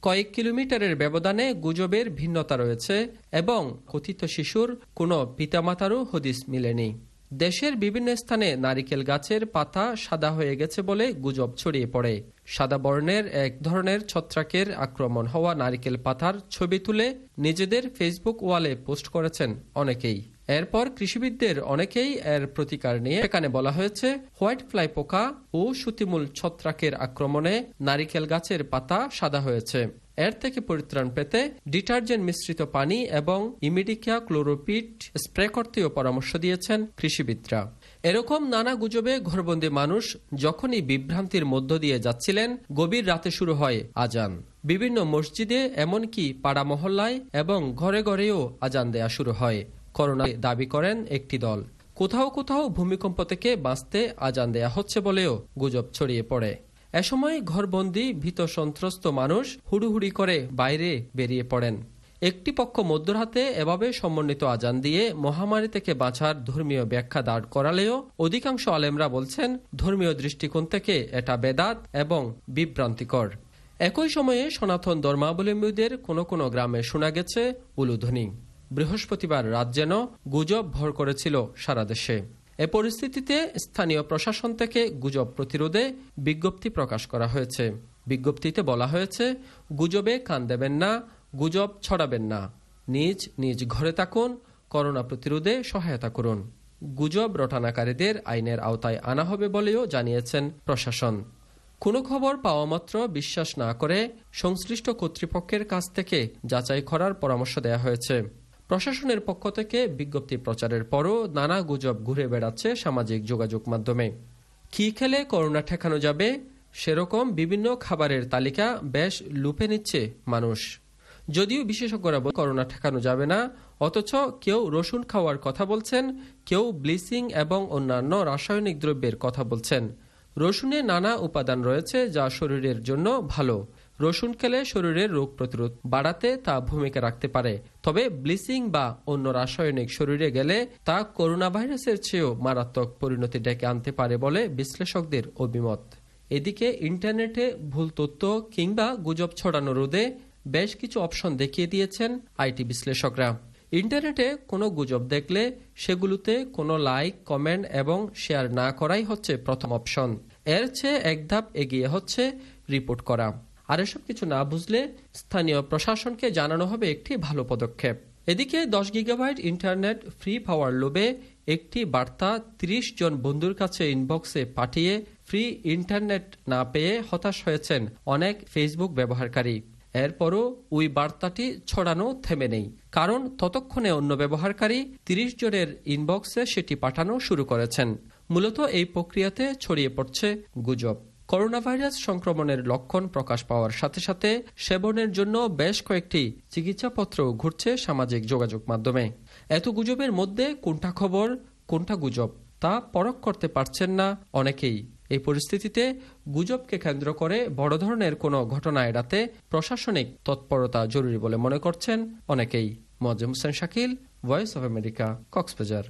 কয়েক কিলোমিটারের ব্যবধানে গুজবের ভিন্নতা রয়েছে এবং কথিত শিশুর কোনো পিতামাতারও হদিস মিলেনি। দেশের বিভিন্ন স্থানে নারিকেল গাছের পাতা সাদা হয়ে গেছে বলে গুজব ছড়িয়ে পড়ে। সাদা বর্ণের এক ধরনের ছত্রাকের আক্রমণ হওয়া নারিকেল পাতার ছবি তুলে নিজেদের ফেসবুক ওয়ালে পোস্ট করেছেন অনেকেই। এরপর কৃষিবিদদের অনেকেই এর প্রতিকার নিয়ে এখানে বলা হয়েছে হোয়াইট ফ্লাই পোকা ও সুতিমূল ছত্রাকের আক্রমণে নারিকেল গাছের পাতা সাদা হয়েছে। এর থেকে পরিত্রাণ পেতে ডিটারজেন্ট মিশ্রিত পানি এবং ইমিডিকা ক্লোরোপিড স্প্রে করতেও পরামর্শ দিয়েছেন কৃষিবিদরা। এরকম নানা গুজবে ঘরবন্দি মানুষ যখনই বিভ্রান্তির মধ্য দিয়ে যাচ্ছিলেন, গভীর রাতে শুরু হয় আজান। বিভিন্ন মসজিদে এমনকি পাড়া মহল্লায় এবং ঘরে ঘরেও আজান দেয়া শুরু হয়। করোনা দাবি করেন একটি দল। কোথাও কোথাও ভূমিকম্প থেকে বাঁচতে আজান দেয়া হচ্ছে বলেও গুজব ছড়িয়ে পড়ে। এ সময় ঘরবন্দি ভীত সন্ত্রস্ত মানুষ হুড়ুহুড়ি করে বাইরে বেরিয়ে পড়েন। একটি পক্ষ মধ্যরাতে এভাবে সমন্বিত আজান দিয়ে মহামারী থেকে বাঁচার ধর্মীয় ব্যাখ্যা দাঁড় করালেও অধিকাংশ আলেমরা বলছেন ধর্মীয় দৃষ্টিকোণ থেকে এটা বেদাত এবং বিভ্রান্তিকর। একই সময়ে সনাতন ধর্মাবলম্বীদের কোনো কোনো গ্রামে শোনা গেছে উলুধ্বনি। বৃহস্পতিবার রাত যেন গুজব ভর করেছিল সারা দেশে। এ পরিস্থিতিতে স্থানীয় প্রশাসন থেকে গুজব প্রতিরোধে বিজ্ঞপ্তি প্রকাশ করা হয়েছে। বিজ্ঞপ্তিতে বলা হয়েছে, গুজবে কান দেবেন না, গুজব ছড়াবেন না, নিজ নিজ ঘরে থাকুন, করোনা প্রতিরোধে সহায়তা করুন। গুজব রটানাকারীদের আইনের আওতায় আনা হবে বলেও জানিয়েছেন প্রশাসন। কোনো খবর পাওয়া মাত্র বিশ্বাস না করে সংশ্লিষ্ট কর্তৃপক্ষের কাছ থেকে যাচাই করার পরামর্শ দেওয়া হয়েছে। প্রশাসনের পক্ষ থেকে বিজ্ঞপ্তি প্রচারের পরও নানা গুজব ঘুরে বেড়াচ্ছে সামাজিক যোগাযোগ মাধ্যমে। কি খেলে করোনা ঠেকানো যাবে সেরকম বিভিন্ন খাবারের তালিকা বেশ লুপে নিচ্ছে মানুষ। যদিও বিশেষজ্ঞরা করোনা ঠেকানো যাবে না, অথচ কেউ রসুন খাওয়ার কথা বলছেন, কেউ ব্লিচিং এবং অন্যান্য রাসায়নিক দ্রব্যের কথা বলছেন। রসুনে নানা উপাদান রয়েছে যা শরীরের জন্য ভালো। রসুন খেলে শরীরের রোগ প্রতিরোধ বাড়াতে তা ভূমিকা রাখতে পারে। তবে ব্লিচিং বা অন্য রাসায়নিক শরীরে গেলে তা করোনা ভাইরাসের চেয়েও মারাত্মক পরিণতি ডেকে আনতে পারে বলে বিশ্লেষকদের অভিমত। এদিকে ইন্টারনেটে ভুল তথ্য কিংবা গুজব ছড়ানো রোধে বেশ কিছু অপশন দেখিয়ে দিয়েছেন আইটি বিশ্লেষকরা। ইন্টারনেটে কোনো গুজব দেখলে সেগুলোতে কোনো লাইক, কমেন্ট এবং শেয়ার না করাই হচ্ছে প্রথম অপশন। এর চেয়ে এক ধাপ এগিয়ে হচ্ছে রিপোর্ট করা। আর এসব কিছু না বুঝলে স্থানীয় প্রশাসনকে জানানো হবে একটি ভালো পদক্ষেপ। এদিকে 10 গিগাবাইট ইন্টারনেট ফ্রি পাওয়ার লোভে একটি বার্তা 30 জন বন্ধুর কাছে ইনবক্সে পাঠিয়ে ফ্রি ইন্টারনেট না পেয়ে হতাশ হয়েছেন অনেক ফেসবুক ব্যবহারকারী। এরপরও ওই বার্তাটি ছড়ানো থেমে নেই, কারণ ততক্ষণে অন্য ব্যবহারকারী 30 জনের ইনবক্সে সেটি পাঠানো শুরু করেছেন। মূলত এই প্রক্রিয়াতে ছড়িয়ে পড়ছে গুজব। করোনা ভাইরাস সংক্রমণের লক্ষণ প্রকাশ পাওয়ার সাথে সাথে সেবনের জন্য বেশ কয়েকটি চিকিৎসাপত্র ঘুরছে সামাজিক যোগাযোগ মাধ্যমে। এত গুজবের মধ্যে কোনটা খবর কোনটা গুজব তা পরখ করতে পারছেন না অনেকেই। এই পরিস্থিতিতে গুজবকে কেন্দ্র করে বড় ধরনের কোনো ঘটনা এড়াতে প্রশাসনিক তৎপরতা জরুরি বলে মনে করছেন অনেকেই। Moazzem Hossain Shakil, Voice of America, Cox's Bazar.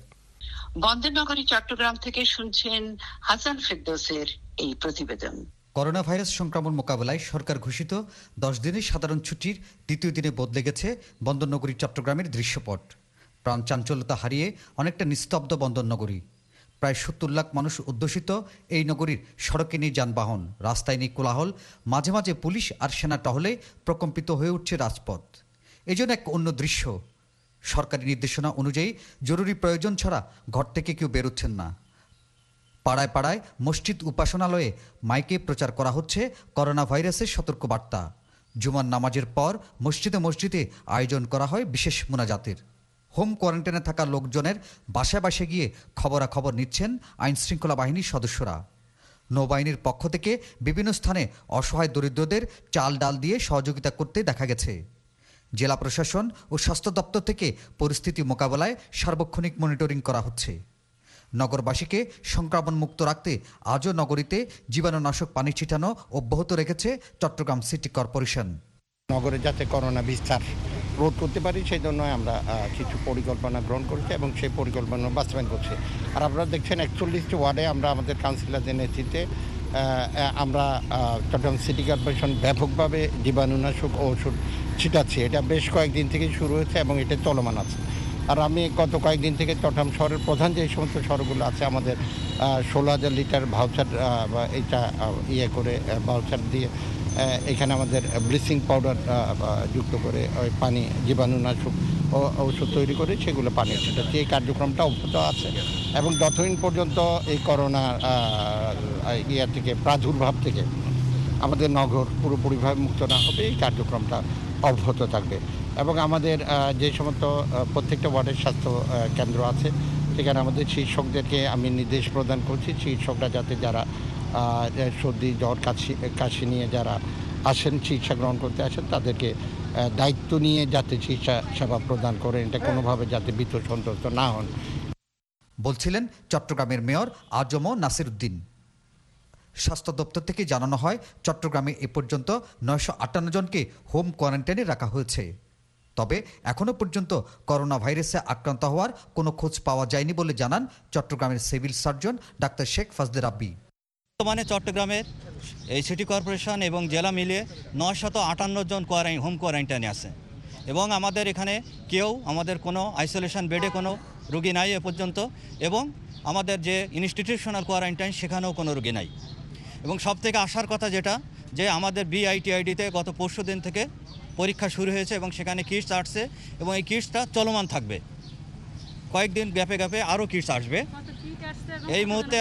বন্দর নগরী চট্টগ্রাম থেকে শুনছেন হাসান ফেরদৌসের এই প্রতিবেদন। করোনা ভাইরাস সংক্রমণ মোকাবেলায় সরকার ঘোষিত 10 দিনের সাধারণ ছুটির দ্বিতীয় দিনে বদলে গেছে বন্দরনগরী চট্টগ্রামের দৃশ্যপট। প্রাণ চাঞ্চল্যতা হারিয়ে অনেকটা নিস্তব্ধ বন্দরনগরী। প্রায় 70 লাখ মানুষ অধ্যুষিত এই নগরীর সড়কে নেই যানবাহন, রাস্তায় নেই কোলাহল, মাঝে মাঝে পুলিশ আর সেনা টহলে প্রকম্পিত হয়ে উঠছে রাজপথ। এজন্য এক অন্য দৃশ্য। সরকারি নির্দেশনা অনুযায়ী জরুরি প্রয়োজন ছাড়া ঘর থেকে কেউ বেরোচ্ছেন না। পাড়ায় পাড়ায় মসজিদ উপাসনালয়ে মাইকে প্রচার করা হচ্ছে করোনা ভাইরাসের সতর্কবার্তা। জুমার নামাজের পর মসজিদে মসজিদে আয়োজন করা হয় বিশেষ মোনাজাতের। হোম কোয়ারেন্টাইনে থাকা লোকজনের বাসায় বাসায় গিয়ে খবরাখবর নিচ্ছেন আইন শৃঙ্খলা বাহিনীর সদস্যরা। নৌবাহিনীর পক্ষ থেকে বিভিন্ন স্থানে অসহায় দরিদ্রদের চাল ডাল দিয়ে সহযোগিতা করতে দেখা গেছে। জেলা প্রশাসন ও স্বাস্থ্য দপ্তর থেকে পরিস্থিতি মোকাবেলায় সার্বক্ষণিক মনিটরিং করা হচ্ছে। নগরবাসীকে সংক্রমণ মুক্ত রাখতে আজও নগরীতে জীবাণুনাশক পানি ছিটানো অব্যাহত রেখেছে চট্টগ্রাম সিটি কর্পোরেশন। নগরে যাতে করোনা বিস্তার রোধ করতে পারি সেই জন্য আমরা কিছু পরিকল্পনা গ্রহণ করেছি এবং সেই পরিকল্পনা বাস্তবায়ন করছি। আর আপনারা দেখছেন 41টি ওয়ার্ডে আমরা আমাদের কাউন্সিলরদের নেতৃত্বে আমরা চট্টগ্রাম সিটি কর্পোরেশন ব্যাপকভাবে জীবাণুনাশক ওষুধ ছিটাচ্ছি। এটা বেশ কয়েকদিন থেকে শুরু হয়েছে এবং এটা চলমান আছে। আর আমি গত কয়েকদিন থেকে চট্টগ্রাম শহরের প্রধান যে সমস্ত শহরগুলো আছে আমাদের 16,000 লিটার ভাউচার এইটা করে ভাউচার দিয়ে এখানে আমাদের ব্লিচিং পাউডার যুক্ত করে ওই পানি জীবাণুনাশক ঔষধ তৈরি করে সেগুলো পানি ছিটাচ্ছি। এই কার্যক্রমটা অব্যাহত আছে এবং যতদিন পর্যন্ত এই করোনা থেকে প্রাদুর্ভাব থেকে আমাদের নগর পুরোপুরিভাবে মুক্ত না হবে এই কার্যক্রমটা অব্যাহত থাকবে। এবং আমাদের যে সমস্ত প্রত্যেকটা ওয়ার্ডের স্বাস্থ্য কেন্দ্র আছে সেখানে আমাদের চিকিৎসকদেরকে আমি নির্দেশ প্রদান করছি, চিকিৎসকরা যাতে যারা সর্দি জ্বর কাশি নিয়ে যারা আসেন চিকিৎসা গ্রহণ করতে আসেন তাদেরকে দায়িত্ব নিয়ে যাতে চিকিৎসা সেবা প্রদান করেন, এটা কোনোভাবে যাতে ভীত সন্ত্রস্ত না হন বলছিলেন চট্টগ্রামের মেয়র আজম নাসির উদ্দিন। স্বাস্থ্য দপ্তর থেকে জানানো হয় চট্টগ্রামে এ পর্যন্ত 958 জনকে হোম কোয়ারেন্টাইনে রাখা হয়েছে। তবে এখনও পর্যন্ত করোনা ভাইরাসে আক্রান্ত হওয়ার কোনো খোঁজ পাওয়া যায়নি বলে জানান চট্টগ্রামের civil surgeon doctor Sheikh Fazle Rabbi. বর্তমানে চট্টগ্রামের এই সিটি কর্পোরেশন এবং জেলা মিলিয়ে 958 জন হোম কোয়ারেন্টাইনে আছে এবং আমাদের এখানে আমাদের কোনো আইসোলেশন বেডে কোনো রোগী নাই এ পর্যন্ত, এবং আমাদের যে ইনস্টিটিউশনাল কোয়ারেন্টাইন সেখানেও কোনো রোগী নাই। এবং সবথেকে আসার কথা যেটা যে আমাদের বিআইটিআইডিতে গত পরশু দিন থেকে পরীক্ষা শুরু হয়েছে এবং সেখানে কিটস আসছে এবং এই কিটসটা চলমান থাকবে, কয়েকদিন গ্যাপে আরও কিটস আসবে। এই মুহূর্তে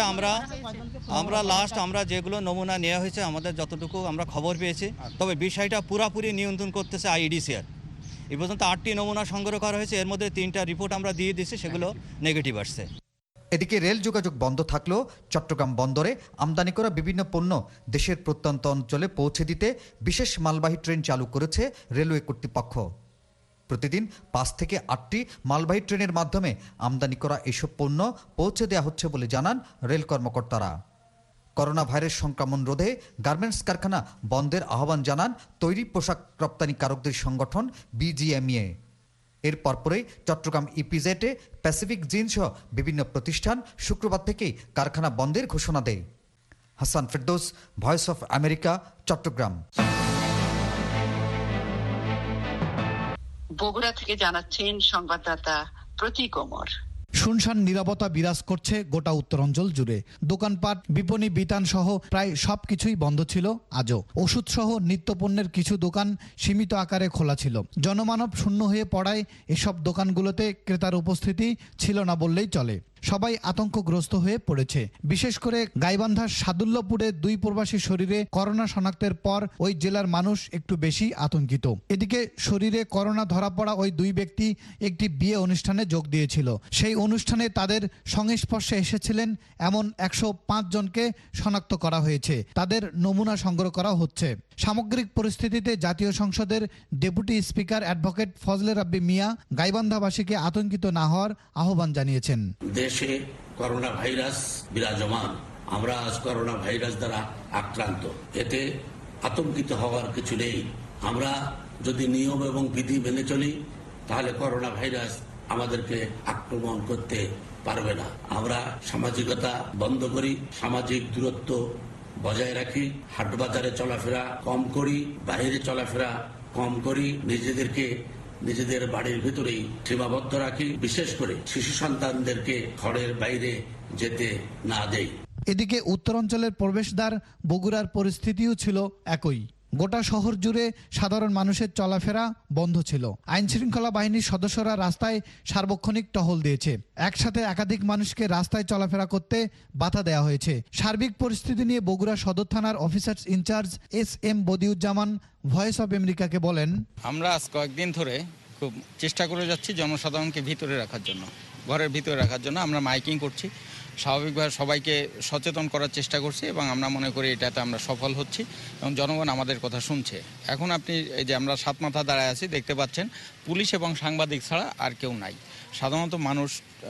আমরা যেগুলো নমুনা নেওয়া হয়েছে আমাদের যতটুকু আমরা খবর পেয়েছি, তবে বিষয়টা পুরাপুরি নিয়ন্ত্রণ করতেছে আইইডিসিআর। এই পর্যন্ত 8টি নমুনা সংগ্রহ করা হয়েছে, এর মধ্যে 3টা রিপোর্ট আমরা দিয়ে দিচ্ছি, সেগুলো নেগেটিভ আসছে। এদিকে রেল যোগাযোগ বন্ধ থাকলেও চট্টগ্রাম বন্দরে আমদানি করা বিভিন্ন পণ্য দেশের প্রত্যন্ত অঞ্চলে পৌঁছে দিতে বিশেষ মালবাহী ট্রেন চালু করেছে রেলওয়ে কর্তৃপক্ষ। প্রতিদিন 5 থেকে 8টি মালবাহী ট্রেনের মাধ্যমে আমদানি করা এসব পণ্য পৌঁছে দেওয়া হচ্ছে বলে জানান রেল কর্মকর্তারা। করোনা ভাইরাস সংক্রমণ রোধে গার্মেন্টস কারখানা বন্ধের আহ্বান জানান তৈরি পোশাক রপ্তানিকারকদের সংগঠন বিজিএমইএ। এর পরপরই চট্টগ্রাম ইপিজেডে প্যাসিফিক জিন সহ বিভিন্ন প্রতিষ্ঠান শুক্রবার থেকেই কারখানা বন্ধের ঘোষণা দেয়। Hasan Ferdous, Voice of America, Chattogram. Bogura থেকে জানাচ্ছেন সংবাদদাতা প্রতীক ওমর। শুনশান নীরবতা বিরাজ করছে গোটা উত্তরাঞ্চল জুড়ে। দোকানপাট, বিপণী বিতান সহ প্রায় সবকিছুই বন্ধ ছিল আজও। ওষুধ সহ নিত্যপণ্যের কিছু দোকান সীমিত আকারে খোলা ছিল। জনমানব শূন্য হয়ে পড়ায় এসব দোকানগুলোতে ক্রেতার উপস্থিতি ছিল না বললেই চলে। সবাই আতঙ্কগ্রস্ত হয়ে পড়েছে। বিশেষ করে গাইবান্ধার সাদুল্যপুরে 2 প্রবাসী শরীরে করোনা শনাক্তের পর ওই জেলার মানুষ একটু বেশি আতঙ্কিত। এদিকে শরীরে করোনা ধরা পড়া ওই 2 ব্যক্তি একটি বিয়ে অনুষ্ঠানে যোগ দিয়েছিল। সেই অনুষ্ঠানে তাদের সংস্পর্শে এসেছিলেন এমন 105 জনকে শনাক্ত করা হয়েছে। তাদের নমুনা সংগ্রহ করা হচ্ছে। সামগ্রিক পরিস্থিতিতে জাতীয় সংসদের deputy speaker advocate Fazle Rabbi Mia গাইবান্ধাবাসীকে আতঙ্কিত না হওয়ার আহ্বান জানিয়েছেন। দেশে করোনা ভাইরাস বিরাজমান, আমরা আজ করোনা ভাইরাস দ্বারা আক্রান্ত, এতে আতঙ্কিত হওয়ার কিছু নেই। আমরা যদি নিয়ম এবং বিধি মেনে চলি তাহলে করোনা ভাইরাস আমাদেরকে আক্রমণ করতে পারবে না। আমরা সামাজিকতা বন্ধ করি, সামাজিক দূরত্ব বজায় রাখি, হাট বাজারে চলাফেরা কম করি, বাইরে চলাফেরা কম করি, নিজেদের বাড়ির ভিতরেই সীমাবদ্ধ রাখি, বিশেষ করে শিশু সন্তানদেরকে ঘরের বাইরে যেতে না দেই। এদিকে উত্তরাঞ্চলের প্রবেশদ্বার বগুড়ার পরিস্থিতিও ছিল একই। গোটা শহর জুড়ে সাধারণ মানুষের চলাফেরা বন্ধ ছিল। আইন শৃঙ্খলা বাহিনীর সদস্যরা রাস্তায় সার্বক্ষণিক টহল দিয়েছে। একসাথে একাধিক মানুষকে রাস্তায় চলাফেরা করতে বাধা দেওয়া হয়েছে। সার্বিক পরিস্থিতি নিয়ে বগুড়া সদর থানার officers in charge S M. Badiuzzaman Voice of আমেরিকাকে বলেন, আমরা আজ কয়েকদিন ধরে খুব চেষ্টা করে যাচ্ছি জনসাধারণকে ভিতরে রাখার জন্য, ঘরের ভিতরে রাখার জন্য। আমরা মাইকিং করছি, স্বাভাবিকভাবে সবাইকে সচেতন করার চেষ্টা করছি এবং আমরা মনে করি এটাতে আমরা সফল হচ্ছি এবং জনগণ আমাদের কথা শুনছে। এখন আপনি এই যে আমরা 7 মাথা দাঁড়ায় আছি দেখতে পাচ্ছেন, পুলিশ এবং সাংবাদিক ছাড়া আর কেউ নাই। সাধারণত মানুষ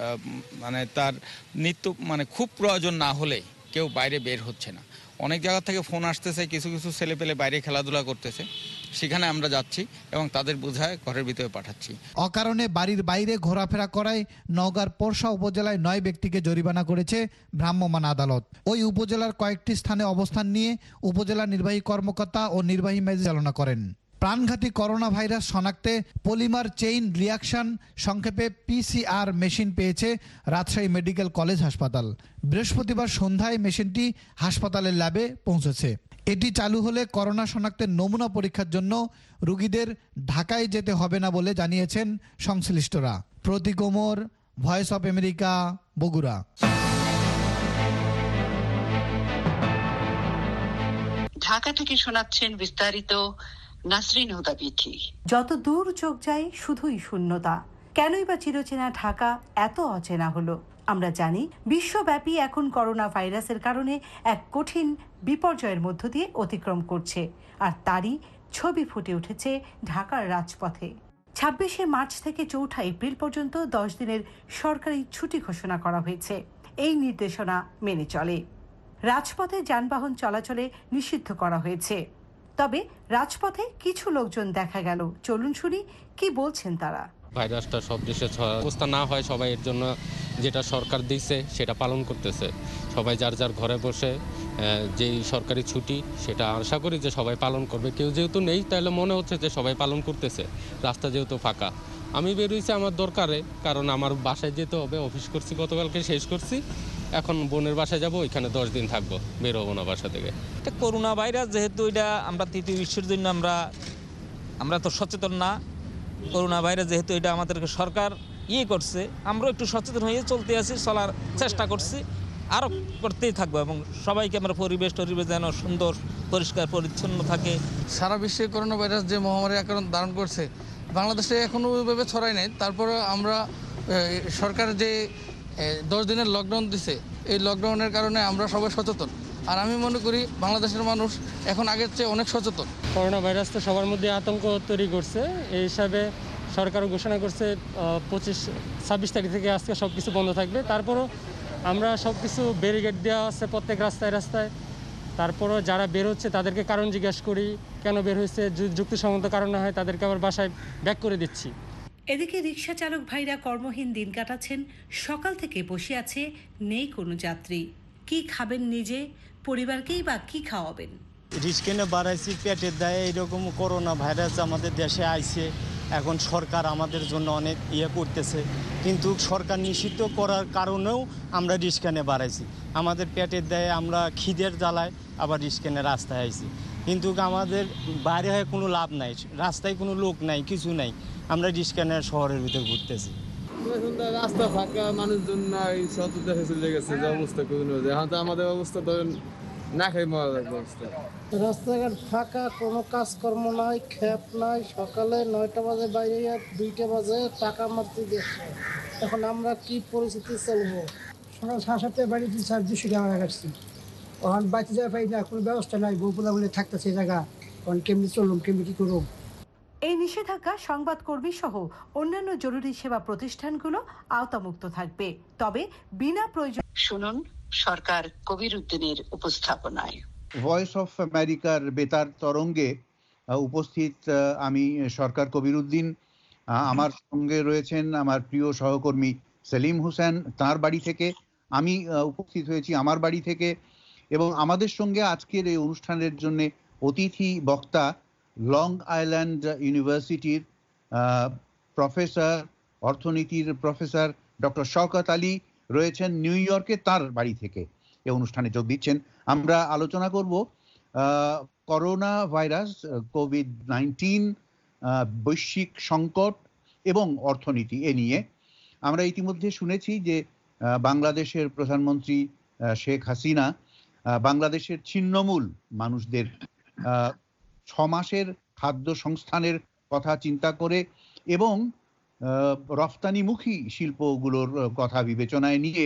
তার খুব প্রয়োজন না হলে কেউ বাইরে বের হচ্ছে না। অনেক জায়গা থেকে ফোন আসতেছে, কিছু ছেলেপেলে বাইরে খেলাধুলা করতেছে, সেখানে আমরা যাচ্ছি এবং তাদের বোঝায় ঘরের ভিতরে পাঠাচ্ছি। অকারণে বাড়ির বাইরে ঘোরাফেরা করায় নওগাঁর পোরশা উপজেলায় 9 ব্যক্তিকে জরিমানা করেছে ভ্রাম্যমাণ আদালত। ওই উপজেলার কয়েকটি স্থানে অবস্থান নিয়ে উপজেলা নির্বাহী কর্মকর্তা ও নির্বাহী ম্যাজিস্ট্রেট চালনা করেন। প্রাণঘাতী করোনা ভাইরাস শনাক্তে পলিমার চেইন রিয়াকশন সংক্ষেপে PCR মেশিন পেয়েছে রাজশাহী মেডিকেল কলেজ হাসপাতাল। বৃহস্পতিবার সন্ধ্যায় মেশিনটি হাসপাতালের ল্যাবে পৌঁছেছে। এটি চালু হলে করোনা শনাক্তের নমুনা পরীক্ষার জন্য রোগীদের ঢাকায় যেতে হবে না বলে জানিয়েছেন সংশ্লিষ্টরা। Protik Omar, Voice of America, Bogura. Dhaka থেকে শোনাচ্ছেন বিস্তারিত নাসরিন হুদা বিথি। যত দূর চোখ যায় শুধুই শূন্যতা। কেনই বা চিরচেনা ঢাকা এত অচেনা হলো? আমরা জানি বিশ্বব্যাপী এখন করোনা ভাইরাসের কারণে এক কঠিন বিপর্যয়ের মধ্য দিয়ে অতিক্রম করছে, আর তারই ছবি ফুটে উঠেছে ঢাকার রাজপথে। 26শে মার্চ থেকে 4 এপ্রিল পর্যন্ত 10 দিনের সরকারি ছুটি ঘোষণা করা হয়েছে। এই নির্দেশনা মেনে চলে রাজপথে যানবাহন চলাচলে নিষিদ্ধ করা হয়েছে। তবে রাজপথে কিছু লোকজন দেখা গেল। চলুন শুনি কি বলছেন তারা। ভাইরাসটা সব দেশে অবস্থা না হয়, সবাই এর জন্য যেটা সরকার দিচ্ছে সেটা পালন করতেছে। সবাই যার যার ঘরে বসে যেই সরকারি ছুটি সেটা আশা করি যে সবাই পালন করবে। কেউ যেহেতু নেই তাহলে মনে হচ্ছে যে সবাই পালন করতেছে। রাস্তা যেহেতু ফাঁকা, আমি বেরোইছি আমার দরকারে, কারণ আমার বাসায় যেতে হবে। অফিস করছি, গতকালকে শেষ করছি, এখন বোনের বাসায় যাব, ওইখানে 10 দিন থাকবো, বের হবো না বাসা থেকে। করোনা ভাইরাস যেহেতু এটা আমরা তৃতীয় বিশ্বের জন্য আমরা তো সচেতন না। করোনা ভাইরাস যেহেতু এটা আমাদেরকে সরকার করছে, আমরা একটু সচেতন হয়ে চলতে আছি, চলার চেষ্টা করছি, আরও করতেই থাকবো। এবং সবাইকে আমরা পরিবেশ যেন সুন্দর পরিষ্কার পরিচ্ছন্ন থাকে। সারা বিশ্বে করোনা ভাইরাস যে মহামারী আকার ধারণ করছে, বাংলাদেশে এখনও ওইভাবে ছড়ায় নাই। তারপরে আমরা সরকার যে 10 দিনের লকডাউন দিছে, এই লকডাউনের কারণে আমরা সবাই সচেতন। আর আমি মনে করি বাংলাদেশের মানুষ এখন আগের চেয়ে অনেক সচেতন। করোনা ভাইরাস তো সবার মধ্যে আতঙ্ক তৈরি করছে। এই হিসাবে সরকারও ঘোষণা করছে 26 তারিখ থেকে আজকে সব কিছু বন্ধ থাকবে। তারপরও আমরা সব কিছু ব্যারিকেড দেওয়া আছে প্রত্যেক রাস্তায় রাস্তায়। তারপরও যারা বের হচ্ছে তাদেরকে কারণ জিজ্ঞেস করি, কেন বের হয়েছে, যদি যুক্তিসঙ্গত কারণ না হয় তাদেরকে আবার বাসায় ব্যাক করে দিচ্ছি। এদিকে রিকশা চালক ভাইরা কর্মহীন দিন কাটাচ্ছেন। সকাল থেকে বসে আছে, নেই কোনো যাত্রী। কি খাবেন নিজে, পরিবারকেই বা কি খাওয়াবেন? রিস্কেনে বাড়াইছি পেটের দায়ে। এইরকম করোনা ভাইরাস আমাদের দেশে আইছে, এখন সরকার আমাদের জন্য অনেক করতেছে, কিন্তু সরকার নিষিদ্ধ করার কারণেও আমরা রিস্কেনে বাড়াইছি। আমাদের পেটের দায়ে আমরা খিদের জ্বালায় আবার রিস্কেনে রাস্তায় আইছি, কিন্তু আমাদের বাইরে হয়ে কোনো লাভ নাই, রাস্তায় কোনো লোক নাই, কিছু নাই। আমরা রিস্কেনে শহরের ভিতরে ঘুরতেছি। রাস্তা ফাঁকা, মানুষজন নাই, সব দেশে চলে গেছে, যে অবস্থা এখন তো আমাদের অবস্থা ধরেন না খাই মারা যাবে অবস্থা। রাস্তাঘাট ফাঁকা, কোনো কাজকর্ম নাই, খেপ নাই। সকালে 9টা বাজে বাইরে, 2টা বাজে টাকা মারতে দিচ্ছে। এখন আমরা কি পরিস্থিতি চলবো? সকাল 7:30 বাড়ি 200 টাকা কাটছি। এখন বাড়িতে যাওয়া পাই না, কোনো ব্যবস্থা নাই। বউপুলা বলে থাকতেছে জায়গা, এখন কেমনি চলুন, কেমনি কি করুন? এই নিষেধাজ্ঞা সংবাদকর্মী সহ অন্যান্য জরুরি সেবা প্রতিষ্ঠানগুলো আওতামুক্ত থাকবে, তবে বিনা প্রয়োজন। শুনুন সরকার কবির উদ্দিনের উপস্থাপনায়। ভয়েস অফ আমেরিকার বেতার তরঙ্গে উপস্থিত আমি সরকার কবির উদ্দিন। আমার সঙ্গে রয়েছেন আমার প্রিয় সহকর্মী সেলিম হোসেন, তার বাড়ি থেকে। আমি উপস্থিত হয়েছি আমার বাড়ি থেকে। এবং আমাদের সঙ্গে আজকের এই অনুষ্ঠানের জন্য অতিথি বক্তা লং আইল্যান্ড ইউনিভার্সিটির প্রফেসর, অর্থনীতির প্রফেসর ডক্টর শওকত আলী রয়েছেন নিউ ইয়র্কে, তার বাড়ি থেকে এই অনুষ্ঠানে যোগ দিচ্ছেন। আমরা আলোচনা করব করোনা ভাইরাস, কোভিড-19, বৈশ্বিক সংকট এবং অর্থনীতি এ নিয়ে। আমরা ইতিমধ্যে শুনেছি যে বাংলাদেশের প্রধানমন্ত্রী শেখ হাসিনা বাংলাদেশের ছিন্নমূল মানুষদের 6 মাসের খাদ্য সংস্থানের কথা চিন্তা করে এবং রফতানিমুখী শিল্পগুলোর কথা বিবেচনায় নিয়ে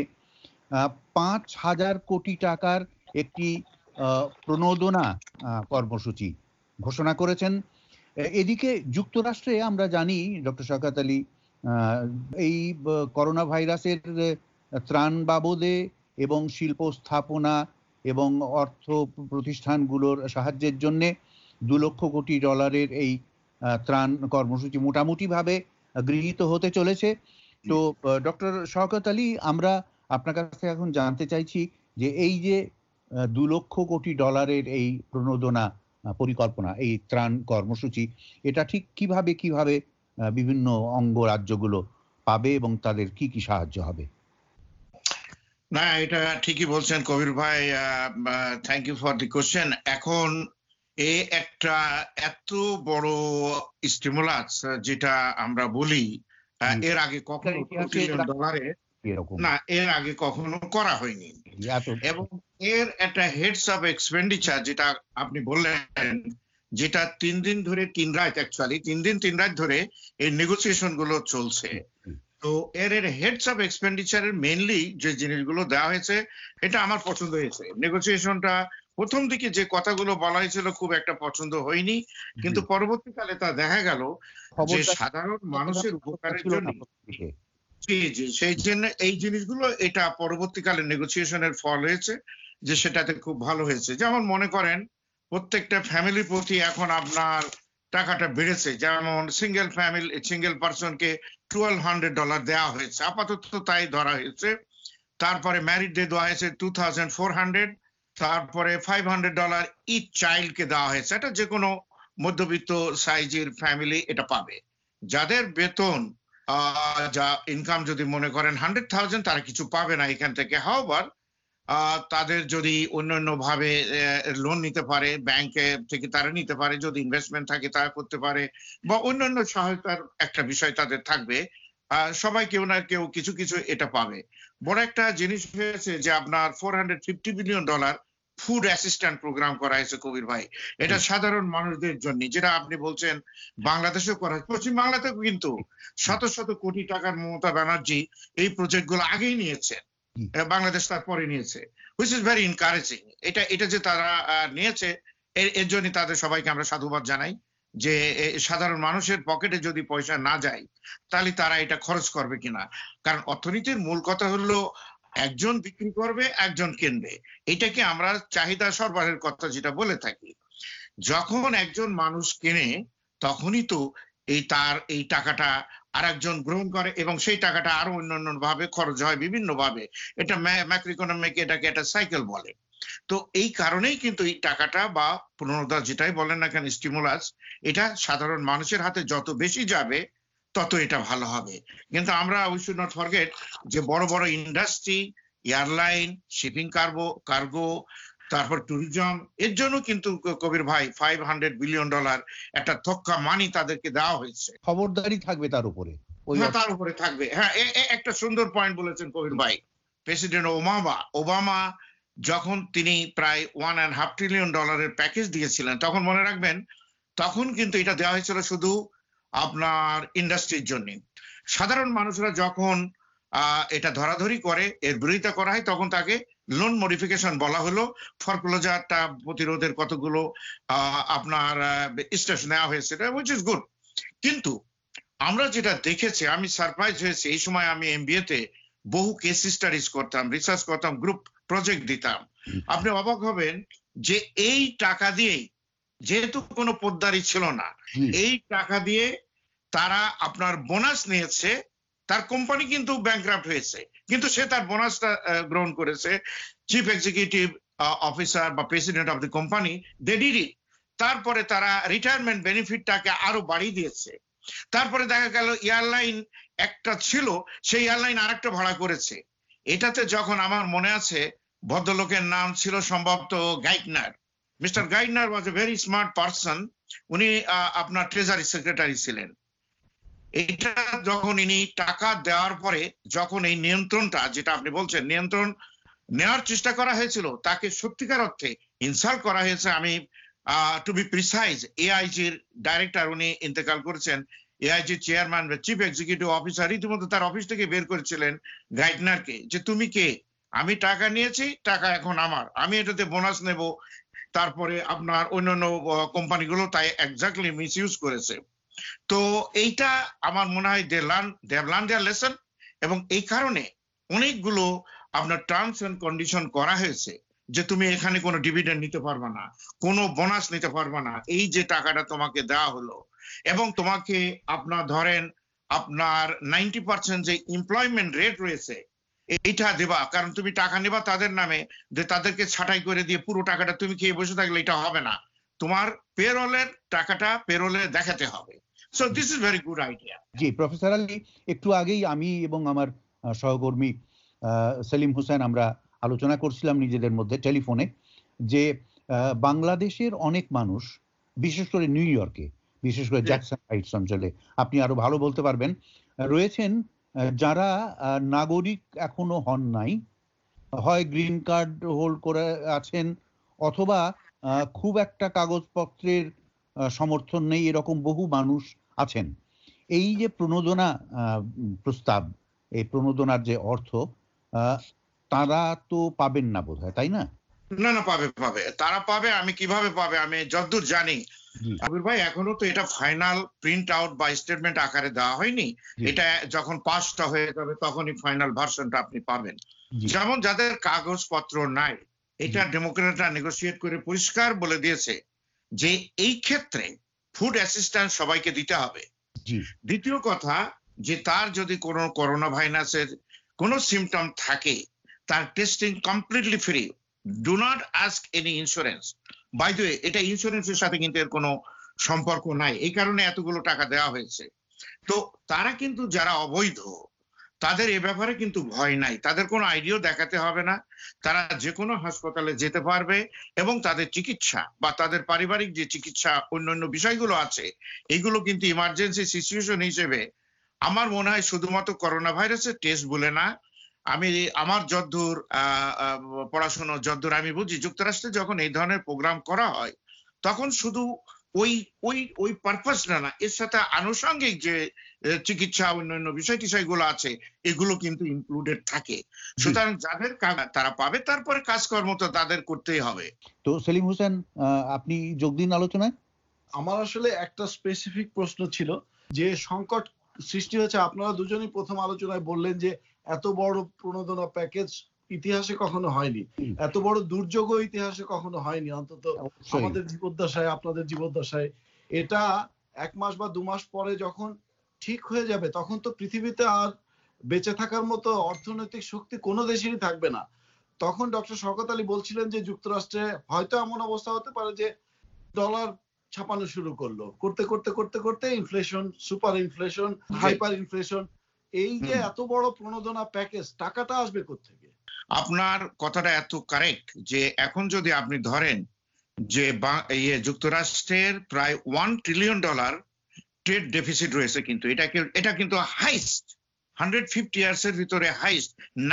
5,000 কোটি টাকার একটি প্রণোদনা কর্মসূচি ঘোষণা করেছেন। এদিকে যুক্তরাষ্ট্রে আমরা জানি ডক্টর শওকত আলী, এই করোনা ভাইরাসের ত্রাণ বাবদে এবং শিল্প স্থাপনা এবং অর্থ প্রতিষ্ঠানগুলোর সাহায্যের জন্যে $2 লক্ষ কোটি এই ত্রাণ কর্মসূচি মোটামুটিভাবে গৃহীত হতে চলেছে। তো ডক্টর শওকত আলী, আমরা আপনার কাছ থেকে এখন জানতে চাইছি যে এই যে $2 লক্ষ কোটি এই প্রণোদনা পরিকল্পনা, এই ত্রাণ কর্মসূচি, এটা ঠিক কিভাবে বিভিন্ন অঙ্গরাজ্যগুলো পাবে এবং তাদের কি কি সাহায্য হবে? না, এটা ঠিকই বলছেন কবির ভাই, thank you for the question. এখন একটা এত বড় স্টিমুলাস যেটা আমরা বলি, এর আগে কখনো এর আগে কখনো করা হয়নি, এবং এর একটা হেডস অফ এক্সপেন্ডিচার যেটা আপনি বললেন, যেটা 3 দিন ধরে 3 রাত, অ্যাকচুয়ালি 3 দিন 3 রাত ধরে এই নেগোসিয়েশন গুলো চলছে। তো এর হেডস অফ এক্সপেন্ডিচারের মেইনলি যে জিনিসগুলো দেওয়া হয়েছে, এটা আমার পছন্দ হয়েছে। নেগোসিয়েশনটা প্রথম দিকে যে কথাগুলো বলা হয়েছিল খুব একটা পছন্দ হয়নি, কিন্তু পরবর্তীকালে তা দেখা গেল যে সাধারণ মানুষের উপকারের জন্য, সেই জন্য এই জিনিসগুলো এটা পরবর্তীকালে নেগোসিয়েশনের ফল হয়েছে, যে সেটাতে খুব ভালো হয়েছে। যেমন মনে করেন প্রত্যেকটা ফ্যামিলির প্রতি এখন আপনার টাকাটা বেড়েছে। যেমন সিঙ্গেল পার্সনকে $1,200 দেওয়া হয়েছে, আপাতত তাই ধরা হয়েছে। তারপরে ম্যারিডদের দেওয়া হয়েছে 2,400, তারপরে $500 ইচ চাইল্ডকে দেওয়া হয়েছে। এটা যে কোনো মধ্যবিত্ত সাইজের ফ্যামিলি এটা পাবে। যাদের বেতন যা ইনকাম যদি মনে করেন 100,000, তারা কিছু পাবে না এখান থেকে। হাওয়ার তাদের যদি অন্যান্য ভাবে লোন নিতে পারে, ব্যাংকে থেকে তারা নিতে পারে, যদি ইনভেস্টমেন্ট থাকে তারা করতে পারে, বা অন্যান্য সহায়তার একটা বিষয় তাদের থাকবে। সবাই কেউ না কেউ কিছু কিছু এটা পাবে। বড় একটা জিনিস হয়েছে যে আপনার $450 বিলিয়ন ফুড অ্যাসিস্ট্যান্ট প্রোগ্রাম করা হয়েছে কবির ভাই। এটা সাধারণ মানুষদের জন্য, যেটা আপনি বলছেন বাংলাদেশেও করা হয়েছে, পশ্চিম বাংলাতেও কিন্তু শত শত কোটি টাকার মমতা ব্যানার্জি এই প্রজেক্ট গুলো আগেই নিয়েছে, বাংলাদেশ তারপরে নিয়েছে, হুইচ ইজ ভেরি এনকারেজিং। এটা যে তারা নিয়েছে, এর জন্য তাদের সবাইকে আমরা সাধুবাদ জানাই, যে সাধারণ মানুষের পকেটে যদি পয়সা না যায় তাহলে তারা এটা খরচ করবে কিনা। কারণ অর্থনীতির মূল কথা হলো একজন বিক্রি করবে, একজন কিনবে। এটাকে আমরা চাহিদা সরবরাহের কথা যেটা বলে থাকি। যখন একজন মানুষ কেনে, তখনই তো তার এই টাকাটা আরেকজন গ্রহণ করে, এবং সেই টাকাটা আরো অন্যান্য ভাবে খরচ হয় বিভিন্ন ভাবে। এটা ম্যাক্রো ইকোনমিক, এটাকে একটা সাইকেল বলে। তো এই কারণেই কিন্তু এই টাকাটা বা প্রণোদনা যেটাই বলেন না কেন, স্টিমুলাস, এটা সাধারণ মানুষের হাতে যত বেশি যাবে তত এটা ভালো হবে। কিন্তু আমরা উই শুড নট ফরগেট যে বড় বড় ইন্ডাস্ট্রি, এয়ারলাইন, শিপিং কার্গো, তারপর ট্যুরিজম, এর জন্য কিন্তু কবির ভাই $500 বিলিয়ন একটা থক্কা মানি তাদেরকে দেওয়া হয়েছে। খবরদারি থাকবে তার উপরে, তার উপরে থাকবে। হ্যাঁ, একটা সুন্দর পয়েন্ট বলেছেন কবির ভাই। প্রেসিডেন্ট ওবামা যখন তিনি প্রায় $1.5 ট্রিলিয়ন প্যাকেজ দিয়েছিলেন, তখন মনে রাখবেন, তখন কিন্তু এটা দেওয়া হয়েছিল শুধু আপনার ইন্ডাস্ট্রির জন্য। সাধারণ মানুষরা যখন এটা ধরাধরি করে, এর বিরোধিতা করা হয়, তখন তাকে লোন মডিফিকেশন বলা হলো। ফরক্লোজারটা প্রতিরোধের কতগুলো আপনার স্টেপস নেওয়া হয়েছে, হুইচ ইজ গুড। কিন্তু আমরা যেটা দেখেছি, আমি সারপ্রাইজ হয়েছি। এই সময় আমি MBA তে বহু কেস স্টাডিজ করতাম, রিসার্চ করতাম, গ্রুপ প্রজেক্ট দিতাম। আপনি অবাক হবেন যে এই টাকা দিয়েই, যেহেতু কোনো পোদ্দারি ছিল না, এই টাকা দিয়ে তারা আপনার বোনাস নিয়েছে। তার কোম্পানি কিন্তু ব্যাংক্রাফট হয়েছে, কিন্তু সে তার বোনাসটা গ্রহণ করেছে। চিফ এক্সিকিউটিভ অফিসার বা president of the company, they did it. তারপরে তারা রিটায়ারমেন্ট বেনিফিটটাকে আরো বাড়িয়ে দিয়েছে। তারপরে দেখা গেল এয়ারলাইন একটা ছিল, সেই এয়ারলাইন আরেকটা ভাড়া করেছে। এটাতে যখন আমার মনে আছে, ভদ্রলোকের নাম ছিল সম্ভবত Geithner. Mister Geithner was a very smart person. উনি আপনার ট্রেজারি সেক্রেটারি ছিলেন। এটা যখন ইনি টাকা দেওয়ার পরে, যখন এই নিয়ন্ত্রণটা, যেটা আপনি বলছেন, নিয়ন্ত্রণ নেওয়ার চেষ্টা করা হয়েছিল, তাকে সত্যিকার অর্থে ইনসাল্ট করা হয়েছে। আমি টু বি প্রিসাইজ, AIG-র ডাইরেক্টর উনি ইন্তেকাল করেছেন, AIG চেয়ারম্যান বা চিফ এক্সিকিউটিভ অফিসার রীতিমতো তার অফিস থেকে বের করেছিলেন গাইডনারকে, যে তুমি কে? আমি টাকা নিয়েছি, টাকা এখন আমার, আমি এটাতে বোনাস নেব। তারপরে আপনার অন্যান্য কোম্পানিগুলো তাই এক্স্যাক্টলি মিসইউজ করেছে। তো এইটা আমার মনে হয় they have learn their lesson, এবং এই কারণে অনেকগুলো আপনার টার্মস এন্ড কন্ডিশন করা হয়েছে, যে তুমি এখানে কোনো ডিভিডেন্ড নিতে পারবে না, কোনো বোনাস নিতে পারবে না, এই যে টাকাটা তোমাকে দেওয়া হলো এবং তোমাকে আপনার ধরেন আপনার 90% যে এমপ্লয়মেন্ট রেট রয়েছে এইটা দেবা, কারণ তুমি টাকা নেবা তাদের নামে, যে তাদেরকে ছাঁটাই করে দিয়ে পুরো টাকাটা তুমি খেয়ে বসে থাকলে এটা হবে না, তোমার পেরোলের টাকাটা পেরোলে দেখাতে হবে। So this is very good idea. জি প্রফেসর আলী, একটু আগেই আমি এবং আমার সহকর্মী সেলিম হোসেন আমরা আলোচনা করছিলাম নিজেদের মধ্যে টেলিফোনে যে বাংলাদেশের অনেক মানুষ, বিশেষ করে নিউ ইয়র্কে, বিশেষ করে জ্যাকসন হাইটস অঞ্চলে, আপনি আরো ভালো বলতে পারবেন, রয়েছেন যারা নাগরিক এখনো হন নাই, হয় গ্রিন কার্ড হোল্ড করে আছেন অথবা খুব একটা কাগজপত্রের সমর্থন নেই, এরকম বহু মানুষ আছেন। এই যে প্রণোদনা প্রস্তাব, এই প্রণোদনার যে অর্থ, তারা তো পাবেন না বোধহয়, তাই না? না না, পাবে পাবে, তারা পাবে। আমি কিভাবে পাবে, আমি যতদূর জানি আবির ভাই, এখনো তো এটা ফাইনাল প্রিন্ট আউট বা স্টেটমেন্ট আকারে দেওয়া হয়নি। এটা যখন পাসটা হয়ে যাবে তখনই ফাইনাল ভার্সনটা আপনি পাবেন। যেমন যাদের কাগজপত্র নাই, এটা ডেমোক্রেটরা নেগোসিয়েট করে পরিষ্কার বলে দিয়েছে যে এই ক্ষেত্রে ফুড অ্যাসিস্ট্যান্স সবাইকে দিতে হবে। দ্বিতীয় কথা, যে তার যদি কোনো করোনা ভাইরাসের কোনো সিমটম থাকে, তার testing completely free, do not ask any insurance. By the way, এটা ইন্স্যুরেন্সের সাথে কিন্তু এর কোনো সম্পর্ক নাই, এই কারণে এতগুলো টাকা দেওয়া হয়েছে। তো তারা কিন্তু যারা অবৈধ, তাদের এ ব্যাপারে কিন্তু ভয় নাই, তাদের কোনো আইডিও দেখাতে হবে না, তারা যে কোনো হাসপাতালে যেতে পারবে এবং তাদের চিকিৎসা বা তাদের পারিবারিক যে চিকিৎসা অন্যান্য বিষয়গুলো আছে, এগুলো কিন্তু ইমার্জেন্সি সিচুয়েশন হিসেবে আমার মনে হয় শুধুমাত্র করোনা ভাইরাসের টেস্ট বলে না, আমি আমার যদ্দূর পড়াশোনা, যদ্দূর আমি বুঝি, যুক্তরাষ্ট্রে যখন এই ধরনের প্রোগ্রাম করা হয় তখন শুধু ওই পারপাসটা না, এর সাথে আনুষঙ্গিক যে চিকিৎসা অন্যান্য বিষয়গুলো আছে এগুলো কিন্তু ইনক্লুডেড থাকে। সুতরাং যাদের তারা পাবে, তারপরে কাজকর্ম তো তাদের করতেই হবে। তো সেলিম হোসেন, আপনি যোগ দিন আলোচনায়। আমার আসলে একটা স্পেসিফিক প্রশ্ন ছিল যে সংকট সৃষ্টি হয়েছে, আপনারা দুজনই প্রথম আলোচনায় বললেন যে এত বড় প্রণোদনা প্যাকেজ ইতিহাসে কখনো হয়নি, এত বড় দুর্যোগ ইতিহাসে কখনো হয়নি, অন্তত আমাদের জীবদ্দশায়, আপনাদের জীবদ্দশায়। এটা 1 মাস বা 2 মাস পরে যখন ঠিক হয়ে যাবে, তখন তো পৃথিবীতে আর বেঁচে থাকার মতো অর্থনৈতিক শক্তি কোনো দেশেরই থাকবে না। তখন ডক্টর শওকত আলী বলছিলেন যে যুক্তরাষ্ট্রে হয়তো এমন অবস্থা হতে পারে যে ডলার ছাপানো শুরু করলো, করতে করতে করতে করতে inflation, super inflation, hyper inflation. এই যে এত বড় প্রণোদনা প্যাকেজ, টাকাটা আসবে কোত্থেকে? আপনার কথাটা এত কারেক্ট যে এখন যদি আপনি ধরেন যে যুক্তরাষ্ট্রের প্রায় $1 ট্রিলিয়ন ট্রেড ডেফিসিট রয়েছে, কিন্তু এটা কিন্তু হাইস্ট 150 ইয়ার্সের ভিতরে highest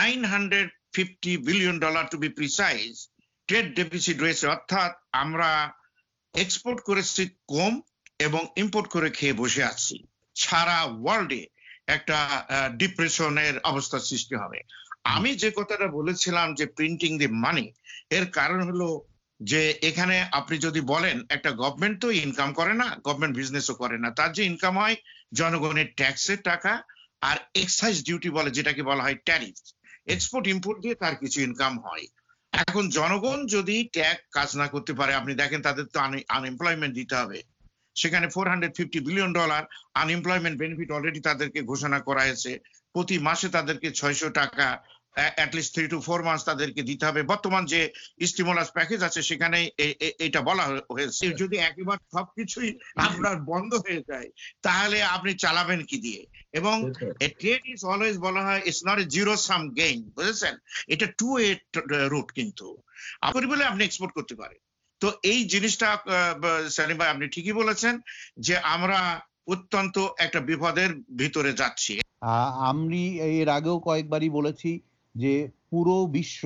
$950 billion to be precise trade deficit রয়েছে। অর্থাৎ আমরা এক্সপোর্ট করেছি কম এবং ইম্পোর্ট করে খেয়ে বসে আছি। সারা ওয়ার্ল্ডে একটা ডিপ্রেশনের অবস্থা সৃষ্টি হবে। আমি যে কথাটা বলেছিলাম যে প্রিন্টিং দি মানি, এর কারণ হলো যে এখানে আপনি যদি বলেন একটা গভর্নমেন্ট তো ইনকাম করে না, গভর্নমেন্ট বিজনেসও করে না, তার যে ইনকাম হয় জনগণের ট্যাক্সের টাকা আর এক্সাইজ ডিউটি বলে, যেটাকে বলা হয় ট্যারিফ, এক্সপোর্ট ইম্পোর্ট দিয়ে তার কিছু ইনকাম হয়। এখন জনগণ যদি ট্যাক্স কাজ না করতে পারে, আপনি দেখেন তাদের তো আনএমপ্লয়মেন্ট দিতে হবে, সেখানে $450 বিলিয়ন আনএমপ্লয়মেন্ট বেনিফিট অলরেডি তাদেরকে ঘোষণা করা হয়েছে। প্রতি মাসে তাদেরকে $600 অ্যাটলিস্ট 3 to 4 মান্থস তাদেরকে দিতে হবে। বর্তমান যে স্টিমুলাস প্যাকেজ আছে সেখানে এটা বলা হয়েছে। যদি একেবারে সবকিছুই আপনার বন্ধ হয়ে যায় তাহলে আপনি চালাবেন কি দিয়ে? এবং ট্রেড ইজ অলওয়েজ বলা হয় it's not a zero sum game, বুঝেছেন? এটা 2-way রুট, কিন্তু আপনি বলে আপনি এক্সপোর্ট করতে পারেন। তো এই জিনিসটা সেলিম ভাই আপনি ঠিকই বলেছেন যে আমরা অত্যন্ত একটা বিপদের ভিতরে যাচ্ছি। আমি এর আগেও কয়েকবারই বলেছি যে পুরো বিশ্ব,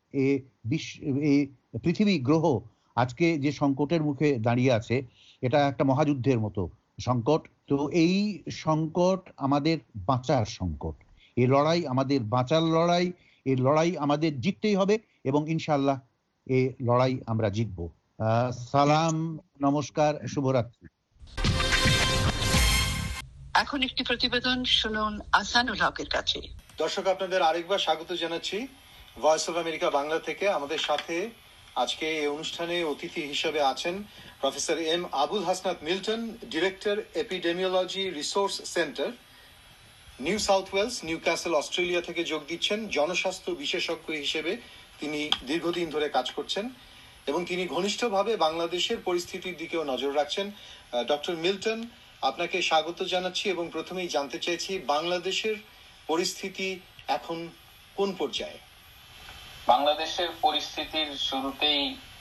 পৃথিবী গ্রহ আজকে যে সংকটের মুখে দাঁড়িয়ে আছে, এটা একটা মহাযুদ্ধের মতো সংকট। তো এই সংকট আমাদের বাঁচার সংকট, এই লড়াই আমাদের বাঁচার লড়াই, এই লড়াই আমাদের জিততেই হবে এবং ইনশাআল্লাহ এই লড়াই আমরা জিতবো। সালাম, নমস্কার, শুভরাত্রি। এখন একটি প্রতিবেদন শুনুন আসানুল হকের কাছে। দর্শক, আপনাদের আরেকবার স্বাগত জানাচ্ছি ভয়েস অফ আমেরিকা বাংলা থেকে। আমাদের সাথে আজকে এই অনুষ্ঠানে অতিথি হিসেবে আছেন professor M Abul Hasnat Milton, director epidemiology resource centre, New South Wales, Newcastle, Australia থেকে যোগ দিচ্ছেন। জনস্বাস্থ্য বিশেষজ্ঞ হিসেবে তিনি দীর্ঘদিন ধরে কাজ করছেন এবং তিনি ঘনিষ্ঠভাবে বাংলাদেশের পরিস্থিতির দিকেও নজর রাখছেন। ডক্টর মিল্টন, আপনাকে স্বাগত জানাচ্ছি এবং প্রথমেই জানতে চাইছি বাংলাদেশের পরিস্থিতি এখন কোন পর্যায়ে? বাংলাদেশের পরিস্থিতির শুরুতেই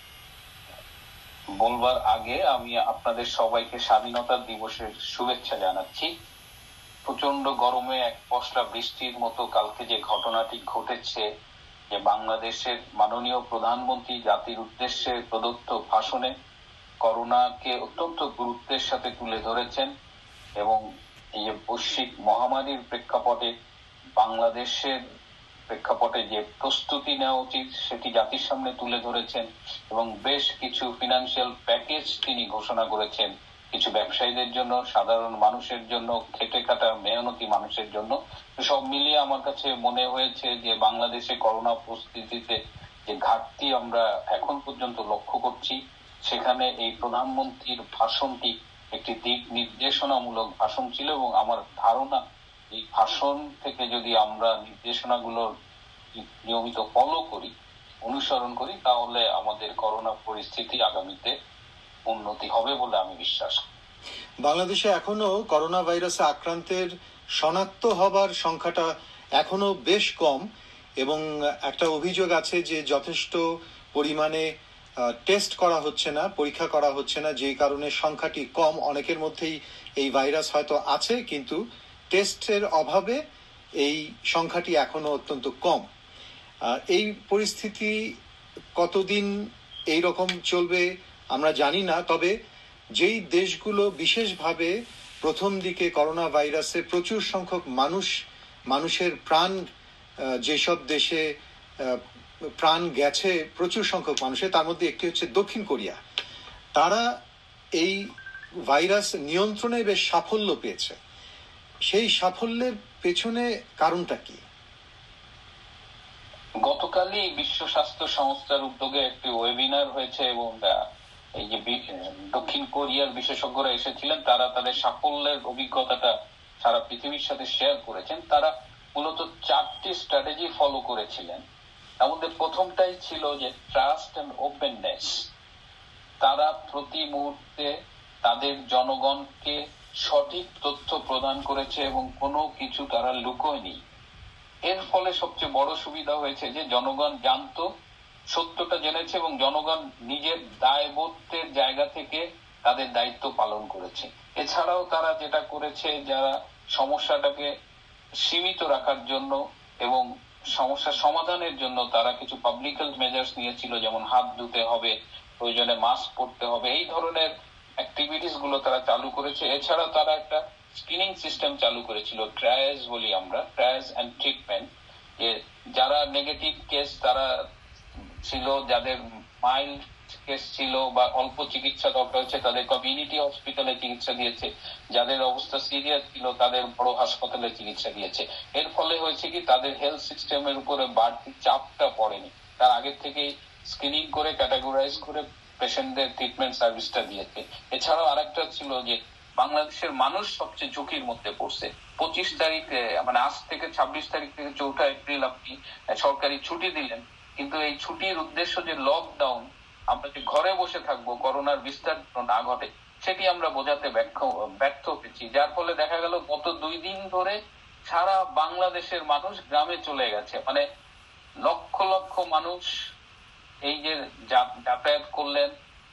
বলবার আগে আমি আপনাদের সবাইকে স্বাধীনতা দিবসের শুভেচ্ছা জানাচ্ছি। প্রচন্ড গরমে এক পশলা বৃষ্টির মতো কালকে যে ঘটনাটি ঘটেছে, যে বাংলাদেশের মাননীয় প্রধানমন্ত্রী জাতির উদ্দেশ্যে প্রদত্ত ভাষণে করোনাকে অত্যন্ত গুরুত্বের সাথে তুলে ধরেছেন এবং এই যে বৈশ্বিক মহামারীর প্রেক্ষাপটে বাংলাদেশের প্রেক্ষাপটে যে প্রস্তুতি নেওয়া উচিত সেটি জাতির সামনে তুলে ধরেছেন এবং বেশ কিছু ফিনান্সিয়াল প্যাকেজ তিনি ঘোষণা করেছেন কিছু ব্যবসায়ীদের জন্য, সাধারণ মানুষের জন্য, খেটে খাটা মেহনতি মানুষের জন্য। সব মিলিয়ে আমার কাছে মনে হয়েছে যে বাংলাদেশে করোনা পরিস্থিতিতে যে ঘাটতি আমরা এখন পর্যন্ত লক্ষ্য করছি, সেখানে এই প্রধানমন্ত্রীর ভাষণটি একটি দিক নির্দেশনামূলক ভাষণ ছিল এবং আমার ধারণা এই ভাষণ থেকে যদি আমরা নির্দেশনাগুলো নিয়মিত ফলো করি, অনুসরণ করি, তাহলে আমাদের করোনা পরিস্থিতি আগামীতে উন্নতি হবে বলে আমি বিশ্বাস করি। বাংলাদেশে এখনো করোনা ভাইরাসে আক্রান্তের শনাক্ত হবার সংখ্যাটা এখনো বেশ কম এবং একটা অভিযোগ আছে যে যথেষ্ট পরিমাণে টেস্ট করা হচ্ছে না, পরীক্ষা করা হচ্ছে না, যে কারণে সংখ্যাটি কম। অনেকের মধ্যেই এই ভাইরাস হয়তো আছে কিন্তু টেস্টের অভাবে এই সংখ্যাটি এখনো অত্যন্ত কম। এই পরিস্থিতি কতদিন এই রকম চলবে আমরা জানি না, তবে যেই দেশগুলো বিশেষভাবে প্রথম দিকে করোনা ভাইরাসে প্রচুর সংখ্যক মানুষের প্রাণ, যেসব দেশে প্রাণ গেছে প্রচুর সংখ্যক মানুষের, তার মধ্যে একটি হচ্ছে দক্ষিণ কোরিয়া। তারা এই ভাইরাস নিয়ন্ত্রণে বেশ সাফল্য পেয়েছে। সেই সাফল্যের পেছনে কারণটা কি? গতকালই বিশ্ব স্বাস্থ্য সংস্থার উদ্যোগে একটি ওয়েবিনার হয়েছে এবং এই যে দক্ষিণ কোরিয়ার বিশেষজ্ঞরা এসেছিলেন, তারা তাদের সাফল্যের অভিজ্ঞতাটা সারা পৃথিবীর সাথে শেয়ার করেছেন। তারা মূলত 4টি স্ট্র্যাটেজি ফলো করেছিলেন। তার মধ্যে প্রথমটাই ছিল যে ট্রাস্ট এন্ড ওপেননেস। তারা প্রতি মুহূর্তে তাদের জনগণকে সঠিক তথ্য প্রদান করেছে এবং কোনো কিছু তারা লুকোয়নি। এর ফলে সবচেয়ে বড় সুবিধা হয়েছে যে জনগণ জানতো, সত্যটা জেনেছে এবং জনগণ নিজের দায়বোধের জায়গা থেকে তাদের দায়িত্ব পালন করেছে। এছাড়াও তারা যেটা করেছে, যারা সমস্যাটাকে সীমিত রাখার জন্য এবং সমস্যা সমাধানের জন্য তারা কিছু পাবলিক হেলথ মেজার্স নিয়েছিল, যেমন হাত ধুতে হবে, প্রয়োজনে মাস্ক পরতে হবে, এই ধরনের অ্যাক্টিভিটিস গুলো তারা চালু করেছে। এছাড়া তারা একটা স্ক্রিনিং সিস্টেম চালু করেছিল, ট্রায়াজ বলি আমরা, ট্রায়াজ এন্ড ট্রিটমেন্ট। যে যারা নেগেটিভ কেস তারা ছিল, যাদের মাইল্ড কেস ছিল বা অল্প চিকিৎসা দরকার হচ্ছে, তাদের কমিউনিটি হসপিটালে চিকিৎসা দিয়েছে। যাদের অবস্থা সিরিয়াস ছিল তাদের বড় হাসপাতালে চিকিৎসা দিয়েছে। এর ফলে হয়েছে কি, তাদের হেলথ সিস্টেমের উপরে বাড়তি চাপটা পড়েনি। তার আগে থেকেই স্ক্রিনিং করে ক্যাটাগরাইজ করে পেশেন্টদের ট্রিটমেন্ট সার্ভিসটা দিয়েছে। এছাড়াও আরেকটা ছিল যে বাংলাদেশের মানুষ সবচেয়ে ঝুঁকির মধ্যে পড়ছে। 25 তারিখে, মানে আজ থেকে 26 তারিখ থেকে 4 এপ্রিল আপনি সরকারি ছুটি দিলেন, কিন্তু এই ছুটির উদ্দেশ্য যে লকডাউন, আমরা যে ঘরে বসে থাকবো, করোনার বিস্তার না ঘটে, সেটি আমরা বোঝাতে ব্যর্থ হয়েছি। যার ফলে দেখা গেল গত 2 দিন ধরে সারা বাংলাদেশের মানুষ গ্রামে চলে গেছে। মানে লক্ষ লক্ষ মানুষ এই যে যাতায়াত করলেন,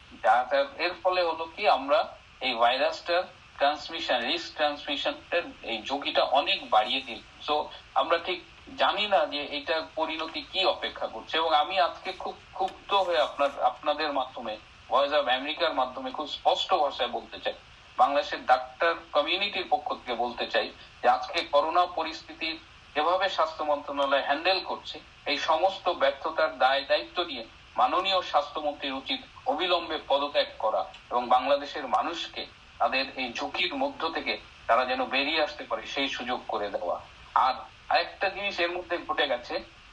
এর ফলে হলো কি, আমরা এই ভাইরাসটার ট্রান্সমিশন, রিস্ক ট্রান্সমিশনের এই ঝুঁকিটা অনেক বাড়িয়ে দিই। সো আমরা ঠিক জানি না যে এটা পরিণতি কি অপেক্ষা করছে। এবং আমি আজকে খুব ক্ষুব্ধ হয়ে আপনাদের মাধ্যমে, ভয়েস অফ আমেরিকার মাধ্যমে খুব স্পষ্ট ভাষায় বলতে চাই, বাংলাদেশের ডাক্তার কমিউনিটির পক্ষ থেকে বলতে চাই যে আজকে করোনা পরিস্থিতি যেভাবে স্বাস্থ্য মন্ত্রণালয় হ্যান্ডেল করছে, এই সমস্ত ব্যর্থতার দায় দায়িত্ব নিয়ে মাননীয় স্বাস্থ্যমন্ত্রীর উচিত অবিলম্বে পদত্যাগ করা এবং বাংলাদেশের মানুষকে তাদের এই ঝুঁকির মধ্য থেকে তারা যেন বেরিয়ে আসতে পারে সেই সুযোগ করে দেওয়া। আর আরেকটা জিনিস এর মধ্যে ঘটে গেছে,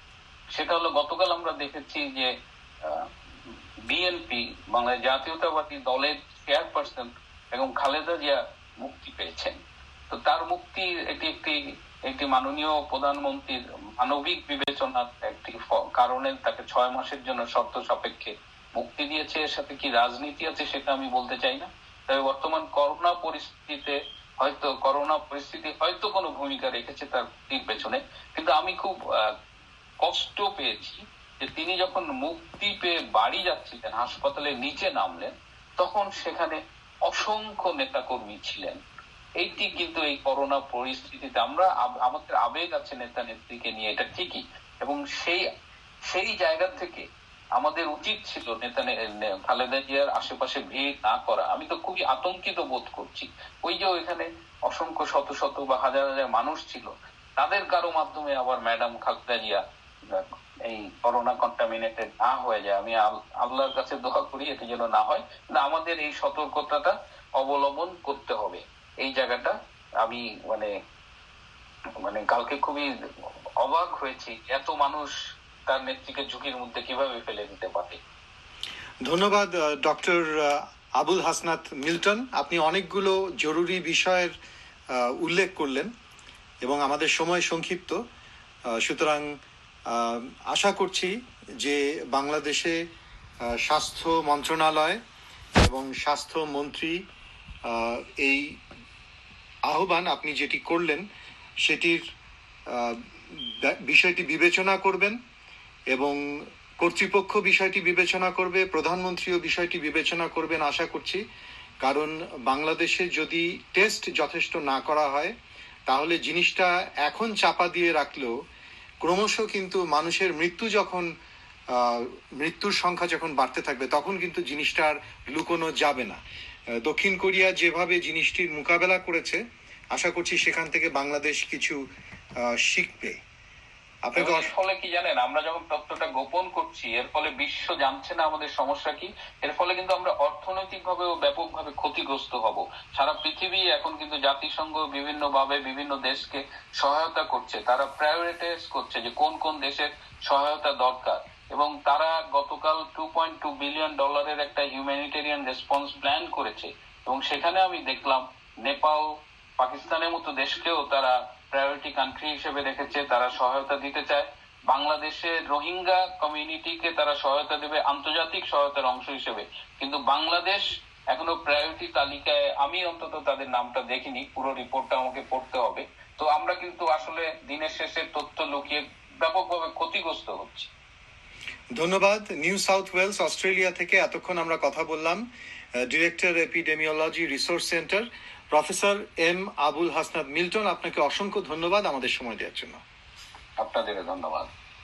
সেটা হলো গতকাল আমরা দেখেছি যে বিএনপি বাংলাদেশ জাতীয়তাবাদী দলের চেয়ারপারসন এবং খালেদা জিয়া মুক্তি পেয়েছেন। তো তার মুক্তি একটি মাননীয় প্রধানমন্ত্রীর মানবিক বিবেচনার একটি কারণে তাকে 6 মাসের জন্য শর্ত সাপেক্ষে মুক্তি দিয়েছে। এর সাথে কি রাজনীতি আছে সেটা আমি বলতে চাই না, তবে বর্তমান করোনা পরিস্থিতি হয়তো কোনো ভূমিকা রেখেছে তার পেছনে। কিন্তু আমি খুব কষ্ট পেয়েছি যে তিনি যখন মুক্তি পেয়ে বাড়ি যাচ্ছিলেন, হাসপাতালের নিচে নামলেন, তখন সেখানে অসংখ্য নেতাকর্মী ছিলেন। এইটি কিন্তু এই করোনা পরিস্থিতিতে আমাদের আবেগ আছে নেতা নেত্রীকে নিয়ে, এটা ঠিকই, এবং সেই জায়গা থেকে আমাদের উচিত ছিল খালেদা জিয়ার আশেপাশে ভিড় না করা। আমি তো খুবই আতঙ্কিত বোধ করছি। ওই যে ওইখানে অসংখ্য শত শত বা হাজার হাজার মানুষ ছিল, তাদের কারো মাধ্যমে আবার ম্যাডাম খালেদা জিয়া এই করোনা কন্টামিনেটেড না হয়ে যায়। আমি আল্লাহর কাছে দোয়া করি এটা যেন না হয়। আমাদের এই সতর্কতাটা অবলম্বন করতে হবে। এই জায়গাটা আমি মানে কালকে খুবই অবাক হয়েছি, এত মানুষ তার নেত্রীকে ঝুঁকির মধ্যে কিভাবে ফেলে দিতে পারে। ধন্যবাদ ডক্টর আবুল হাসনাত মিল্টন, আপনি অনেকগুলো জরুরি বিষয়ের উল্লেখ করলেন এবং আমাদের সময় সংক্ষিপ্ত, সুতরাং আশা করছি যে বাংলাদেশে স্বাস্থ্য মন্ত্রণালয় এবং স্বাস্থ্যমন্ত্রী এই আহ্বান আপনি যেটি করলেন সেটির বিষয়টি বিবেচনা করবেন এবং কর্তৃপক্ষ বিষয়টি বিবেচনা করবে, প্রধানমন্ত্রীও বিষয়টি বিবেচনা করবেন আশা করছি। কারণ বাংলাদেশে যদি টেস্ট যথেষ্ট না করা হয় তাহলে জিনিসটা এখন চাপা দিয়ে রাখলেও ক্রমশ কিন্তু মানুষের মৃত্যুর সংখ্যা যখন বাড়তে থাকবে তখন কিন্তু জিনিসটা আর লুকোনো যাবে না। দক্ষিণ কোরিয়া যেভাবে জিনিসটির মোকাবেলা করেছে আশা করছি সেখান থেকে বাংলাদেশ কিছু শিখবে। এর ফলে কি জানেন, আমরা যখন তথ্যটা গোপন করছি এর ফলে বিশ্ব জানছে না আমাদের সমস্যা কি। এর ফলে কিন্তু আমরা অর্থনৈতিক ভাবে ও ব্যাপকভাবে ক্ষতিগ্রস্ত হব। সারা পৃথিবী এখন কিন্তু জাতিসংঘ বিভিন্ন ভাবে বিভিন্ন দেশকে সহায়তা করছে, তারা প্রায়োরিটাইজ করছে যে কোন কোন দেশের সহায়তা দরকার, এবং তারা গতকাল $2.2 বিলিয়ন একটা হিউম্যানিটেরিয়ান রেসপন্স প্ল্যান করেছে। এবং সেখানে আমি দেখলাম নেপাল, পাকিস্তানের মতো দেশকেও তারা প্রায়োরিটি কান্ট্রি হিসেবে রেখেছে, তারা সহায়তা দিতে চায়। বাংলাদেশের রোহিঙ্গা কমিউনিটিকে তারা সহায়তা দেবে আন্তর্জাতিক সহায়তার অংশ হিসেবে, কিন্তু বাংলাদেশ এখনো প্রায়োরিটি তালিকায় আমি অন্তত তাদের নামটা দেখিনি, পুরো রিপোর্টটা আমাকে পড়তে হবে। তো আমরা কিন্তু আসলে দিনের শেষে তথ্য লুকিয়ে ব্যাপকভাবে ক্ষতিগ্রস্ত হচ্ছে। ধন্যবাদ। নিউ সাউথ ওয়েলস অস্ট্রেলিয়া থেকে এতক্ষণ আমরা কথা বললাম director epidemiology resource centre professor M Abul Hasnat Milton. আপনাকে অসংখ্য ধন্যবাদ আমাদের সময় দেওয়ার জন্য। আপনাদের ধন্যবাদ।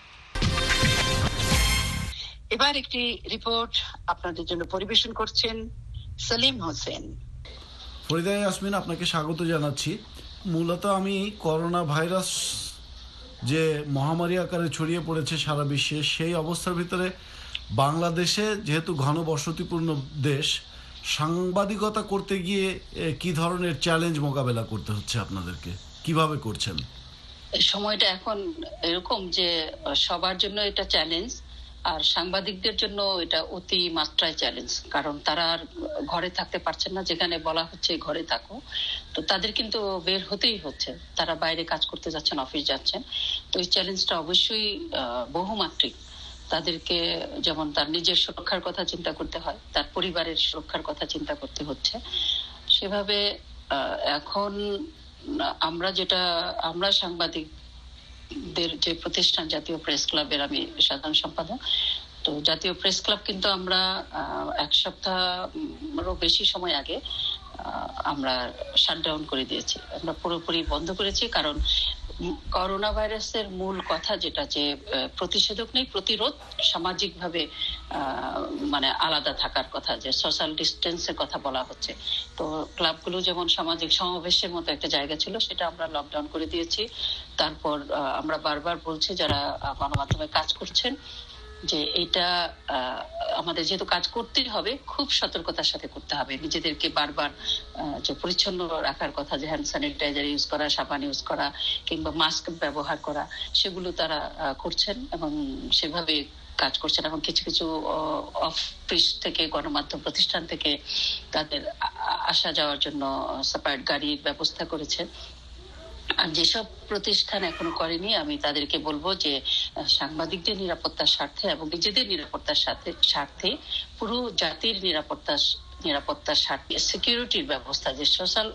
এবার একটি রিপোর্ট আপনাদের জন্য পরিবেশন করছেন সেলিম হোসেন। ফরিদা ইয়াসমিন, আপনাকে স্বাগত জানাচ্ছি। মূলত আমি করোনা ভাইরাস যে মহামারী আকারে ছড়িয়ে পড়েছে সারা বিশ্বে, সেই অবস্থার ভিতরে বাংলাদেশে যেহেতু ঘনবসতিপূর্ণ দেশ, সাংবাদিকতা করতে গিয়ে কি ধরনের চ্যালেঞ্জ মোকাবেলা করতে হচ্ছে আপনাদেরকে, কিভাবে করছেন? সময়টা এখন এরকম যে সবার জন্য এটা চ্যালেঞ্জ, আর সাংবাদিকদের জন্য এটা অতি মাত্রায় চ্যালেঞ্জ, কারণ তারা আর ঘরে থাকতে পারছেন না। যেখানে বলা হচ্ছে ঘরে থাকো, তো তাদের কিন্তু বের হতেই হচ্ছে, তারা বাইরে কাজ করতে যাচ্ছেন, অফিস যাচ্ছেন। তো এই চ্যালেঞ্জটা অবশ্যই বহুমাত্রিক। তাদেরকে যেমন তার নিজের সুরক্ষার কথা চিন্তা করতে হয়, তার পরিবারের সুরক্ষার কথা চিন্তা করতে হচ্ছে। সেভাবে এখন আমরা সাংবাদিকদের যে প্রতিষ্ঠান জাতীয় প্রেস ক্লাবের আমি সাধারণ সম্পাদক, তো জাতীয় প্রেস ক্লাব কিন্তু আমরা 1 সপ্তাহেরও বেশি সময় আগে আমরা শাটডাউন করে দিয়েছি, আমরা পুরোপুরি বন্ধ করেছি। কারণ করোনা ভাইরাসের মূল কথা যেটা, যে প্রতিষেধক নেই, প্রতিরোধ, সামাজিকভাবে আলাদা থাকার কথা, যে সোশ্যাল ডিস্টেন্সের কথা বলা হচ্ছে। তো ক্লাবগুলো যেমন সামাজিক সমাবেশের মতো একটা জায়গা ছিল, সেটা আমরা লকডাউন করে দিয়েছি। তারপর আমরা বারবার বলছি যারা গণমাধ্যমে কাজ করছেন যে এটা আমাদের যেহেতু কাজ করতেই হবে, খুব সতর্কতার সাথে করতে হবে। নিজেদেরকে বারবার যে পরিচ্ছন্ন রাখার কথা, যে হ্যান্ড স্যানিটাইজার ইউজ করা, সাবান ইউজ করা কিংবা মাস্ক ব্যবহার করা, সেগুলো তারা করছেন এবং সেভাবে কাজ করছেন। এবং কিছু কিছু অফিস থেকে, গণমাধ্যম প্রতিষ্ঠান থেকে তাদের আসা যাওয়ার জন্য সেপারেট গাড়ির ব্যবস্থা করেছেন। আর যেসব প্রতিষ্ঠান এখনো করেনি, আমি তাদেরকে বলবো যে সাংবাদিকদের নিরাপত্তার স্বার্থে এবং নিজেদের নিরাপত্তার স্বার্থে পুরো জাতির নিরাপত্তার স্বার্থে সিকিউরিটির ব্যবস্থা, যে সোশ্যাল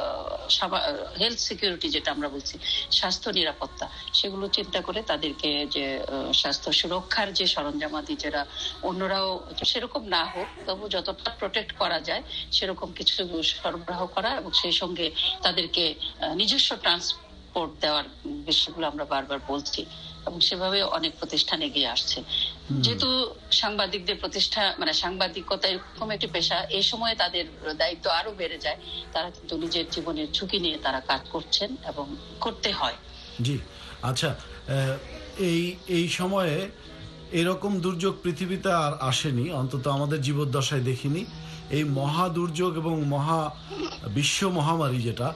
হেলথ সিকিউরিটি যেটা আমরা বলছি, স্বাস্থ্য নিরাপত্তা, সেগুলো চিন্তা করে তাদেরকে যে স্বাস্থ্য সুরক্ষার যে সরঞ্জামাদি, যেটা অন্যরাও সেরকম না হোক তবু যতটা প্রোটেক্ট করা যায় সেরকম কিছু সরবরাহ করা, এবং সেই সঙ্গে তাদেরকে নিজস্ব ট্রান্সপোর্ট দেওয়ার বিষয়গুলো আমরা বারবার বলছি, এবং সেভাবে অনেক প্রতিষ্ঠান এগিয়ে আসছে। যেহেতু সাংবাদিকদের সাংবাদিকতা এরকম একটি পেশা, এই সময়ে তাদের দায়িত্ব আরো বেড়ে যায়। তারা কিন্তু নিজের জীবনের ঝুঁকি নিয়ে তারা কাজ করছেন এবং করতে হয়। জি, আচ্ছা, এই সময়ে এরকম দুর্যোগ পৃথিবীতে আর আসেনি, অন্তত আমাদের জীবদ্দশায় দেখিনি। এই মহা দুর্যোগ এবং বিশ্ব মহামারী যেটা,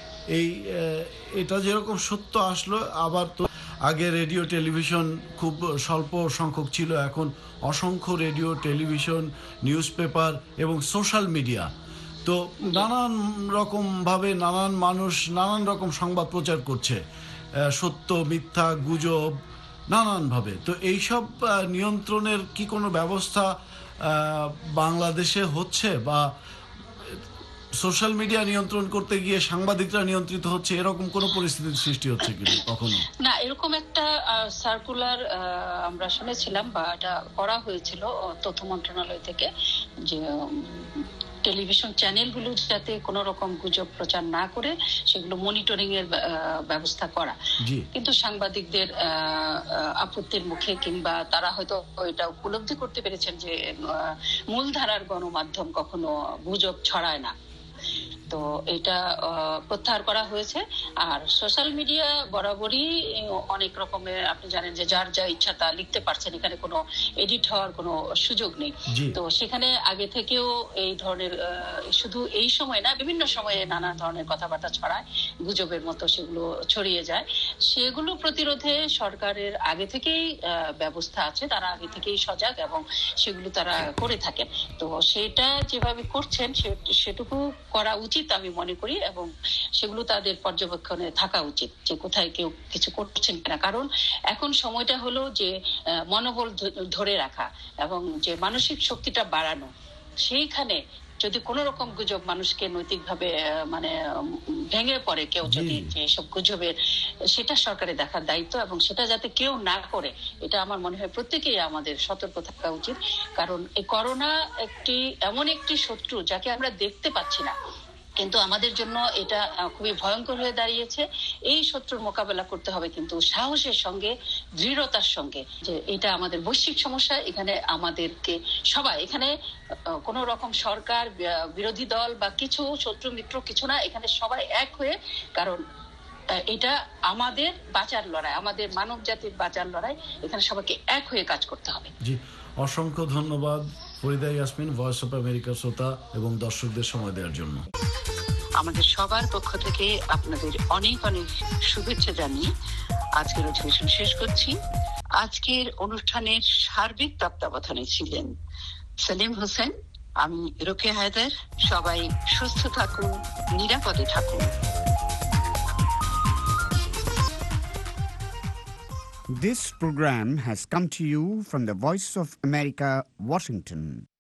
এটা যেরকম সত্য আসলো, আবার তো আগে রেডিও টেলিভিশন খুব স্বল্প সংখ্যক ছিল, এখন অসংখ্য রেডিও টেলিভিশন, নিউজ পেপার এবং সোশ্যাল মিডিয়া, তো নানান রকমভাবে নানান মানুষ নানান রকম সংবাদ প্রচার করছে, সত্য মিথ্যা গুজব নানানভাবে। তো এইসব নিয়ন্ত্রণের কি কোনো ব্যবস্থা বাংলাদেশে হচ্ছে, বা সোশ্যাল মিডিয়া নিয়ন্ত্রণ করতে গিয়ে সাংবাদিকরা নিয়ন্ত্রিত হচ্ছে, এরকম কোনো পরিস্থিতির সৃষ্টি হচ্ছে কিনা কখনো? না, এরকম একটা সার্কুলার আমরা শুনেছিলাম, বা এটা করা হয়েছিল তথ্য মন্ত্রণালয় থেকে, যে টেলিভিশন চ্যানেলগুলো যাতে কোনো রকম গুজব প্রচার না করে সেগুলো মনিটরিং এর ব্যবস্থা করা। কিন্তু সাংবাদিকদের আপত্তির মুখে, কিংবা তারা হয়তো এটা উপলব্ধি করতে পেরেছেন যে মূলধারার গণমাধ্যম কখনো গুজব ছড়ায় না, তো এটা প্রত্যাহার করা হয়েছে। আর সোশ্যাল মিডিয়া বরাবরই অনেক রকমের, আপনি জানেন যে যার যা ইচ্ছা তা লিখতে পারছেন, এখানে কোনো এডিট হওয়ার কোনো সুযোগ নেই। তো সেখানে আগে থেকেও এই ধরনের, শুধু এই সময় না, বিভিন্ন সময়ে নানা ধরনের কথাবার্তা ছড়ায়, গুজবের মতো সেগুলো ছড়িয়ে যায়। সেগুলো প্রতিরোধে সরকারের আগে থেকেই ব্যবস্থা আছে, তারা আগে থেকেই সজাগ এবং সেগুলো তারা করে থাকেন। তো সেটা যেভাবে করছেন সেটুকু করা উচিত আমি মনে করি, এবং সেগুলো তাদের পর্যবেক্ষণে থাকা উচিত যে কোথায় কেউ কিছু করছেন কিনা। কারণ এখন সময়টা হলো যে মনোবল ধরে রাখা এবং যে মানসিক শক্তিটা বাড়ানো। সেইখানে যদি কোন রকম গুজব মানুষকে নৈতিকভাবে ভেঙে পড়ে কেউ, যদি এসব গুজবের, সেটা সরকারের দেখার দায়িত্ব, এবং সেটা যাতে কেউ না করে, এটা আমার মনে হয় প্রত্যেকেই আমাদের সতর্ক থাকা উচিত। কারণ এই করোনা এমন একটি শত্রু যাকে আমরা দেখতে পাচ্ছি না, কিন্তু আমাদের জন্য এটা খুবই ভয়ঙ্কর হয়ে দাঁড়িয়েছে। এই শত্রুর মোকাবেলা করতে হবে কিন্তু সাহসের সঙ্গে, দৃঢ়তার সঙ্গে, যে এটা আমাদের বৈশ্বিক সমস্যা। এখানে আমাদেরকে সবাই, এখানে কোন রকম সরকার, বিরোধী দল বা কিছু শত্রু মিত্র কিছু না, এখানে সবাই এক হয়ে, কারণ এটা আমাদের বাঁচার লড়াই, আমাদের মানব জাতির বাঁচার লড়াই। এখানে সবাইকে এক হয়ে কাজ করতে হবে। জি, অসংখ্য ধন্যবাদ Farida Yasmin, Voice of America শ্রোতা এবং দর্শকদের সময় দেওয়ার জন্য। আমাদের সবার পক্ষ থেকে আপনাদের অনেক অনেক শুভেচ্ছা জানিয়ে আজকের অধিবেশন শেষ করছি। আজকের অনুষ্ঠানের সার্বিক তত্ত্বাবধানে ছিলেন সেলিম হোসেন, আমি রোকেয়া হায়দার। সবাই সুস্থ থাকুন, নিরাপদে থাকুন। This program has come to you from the Voice of America, Washington.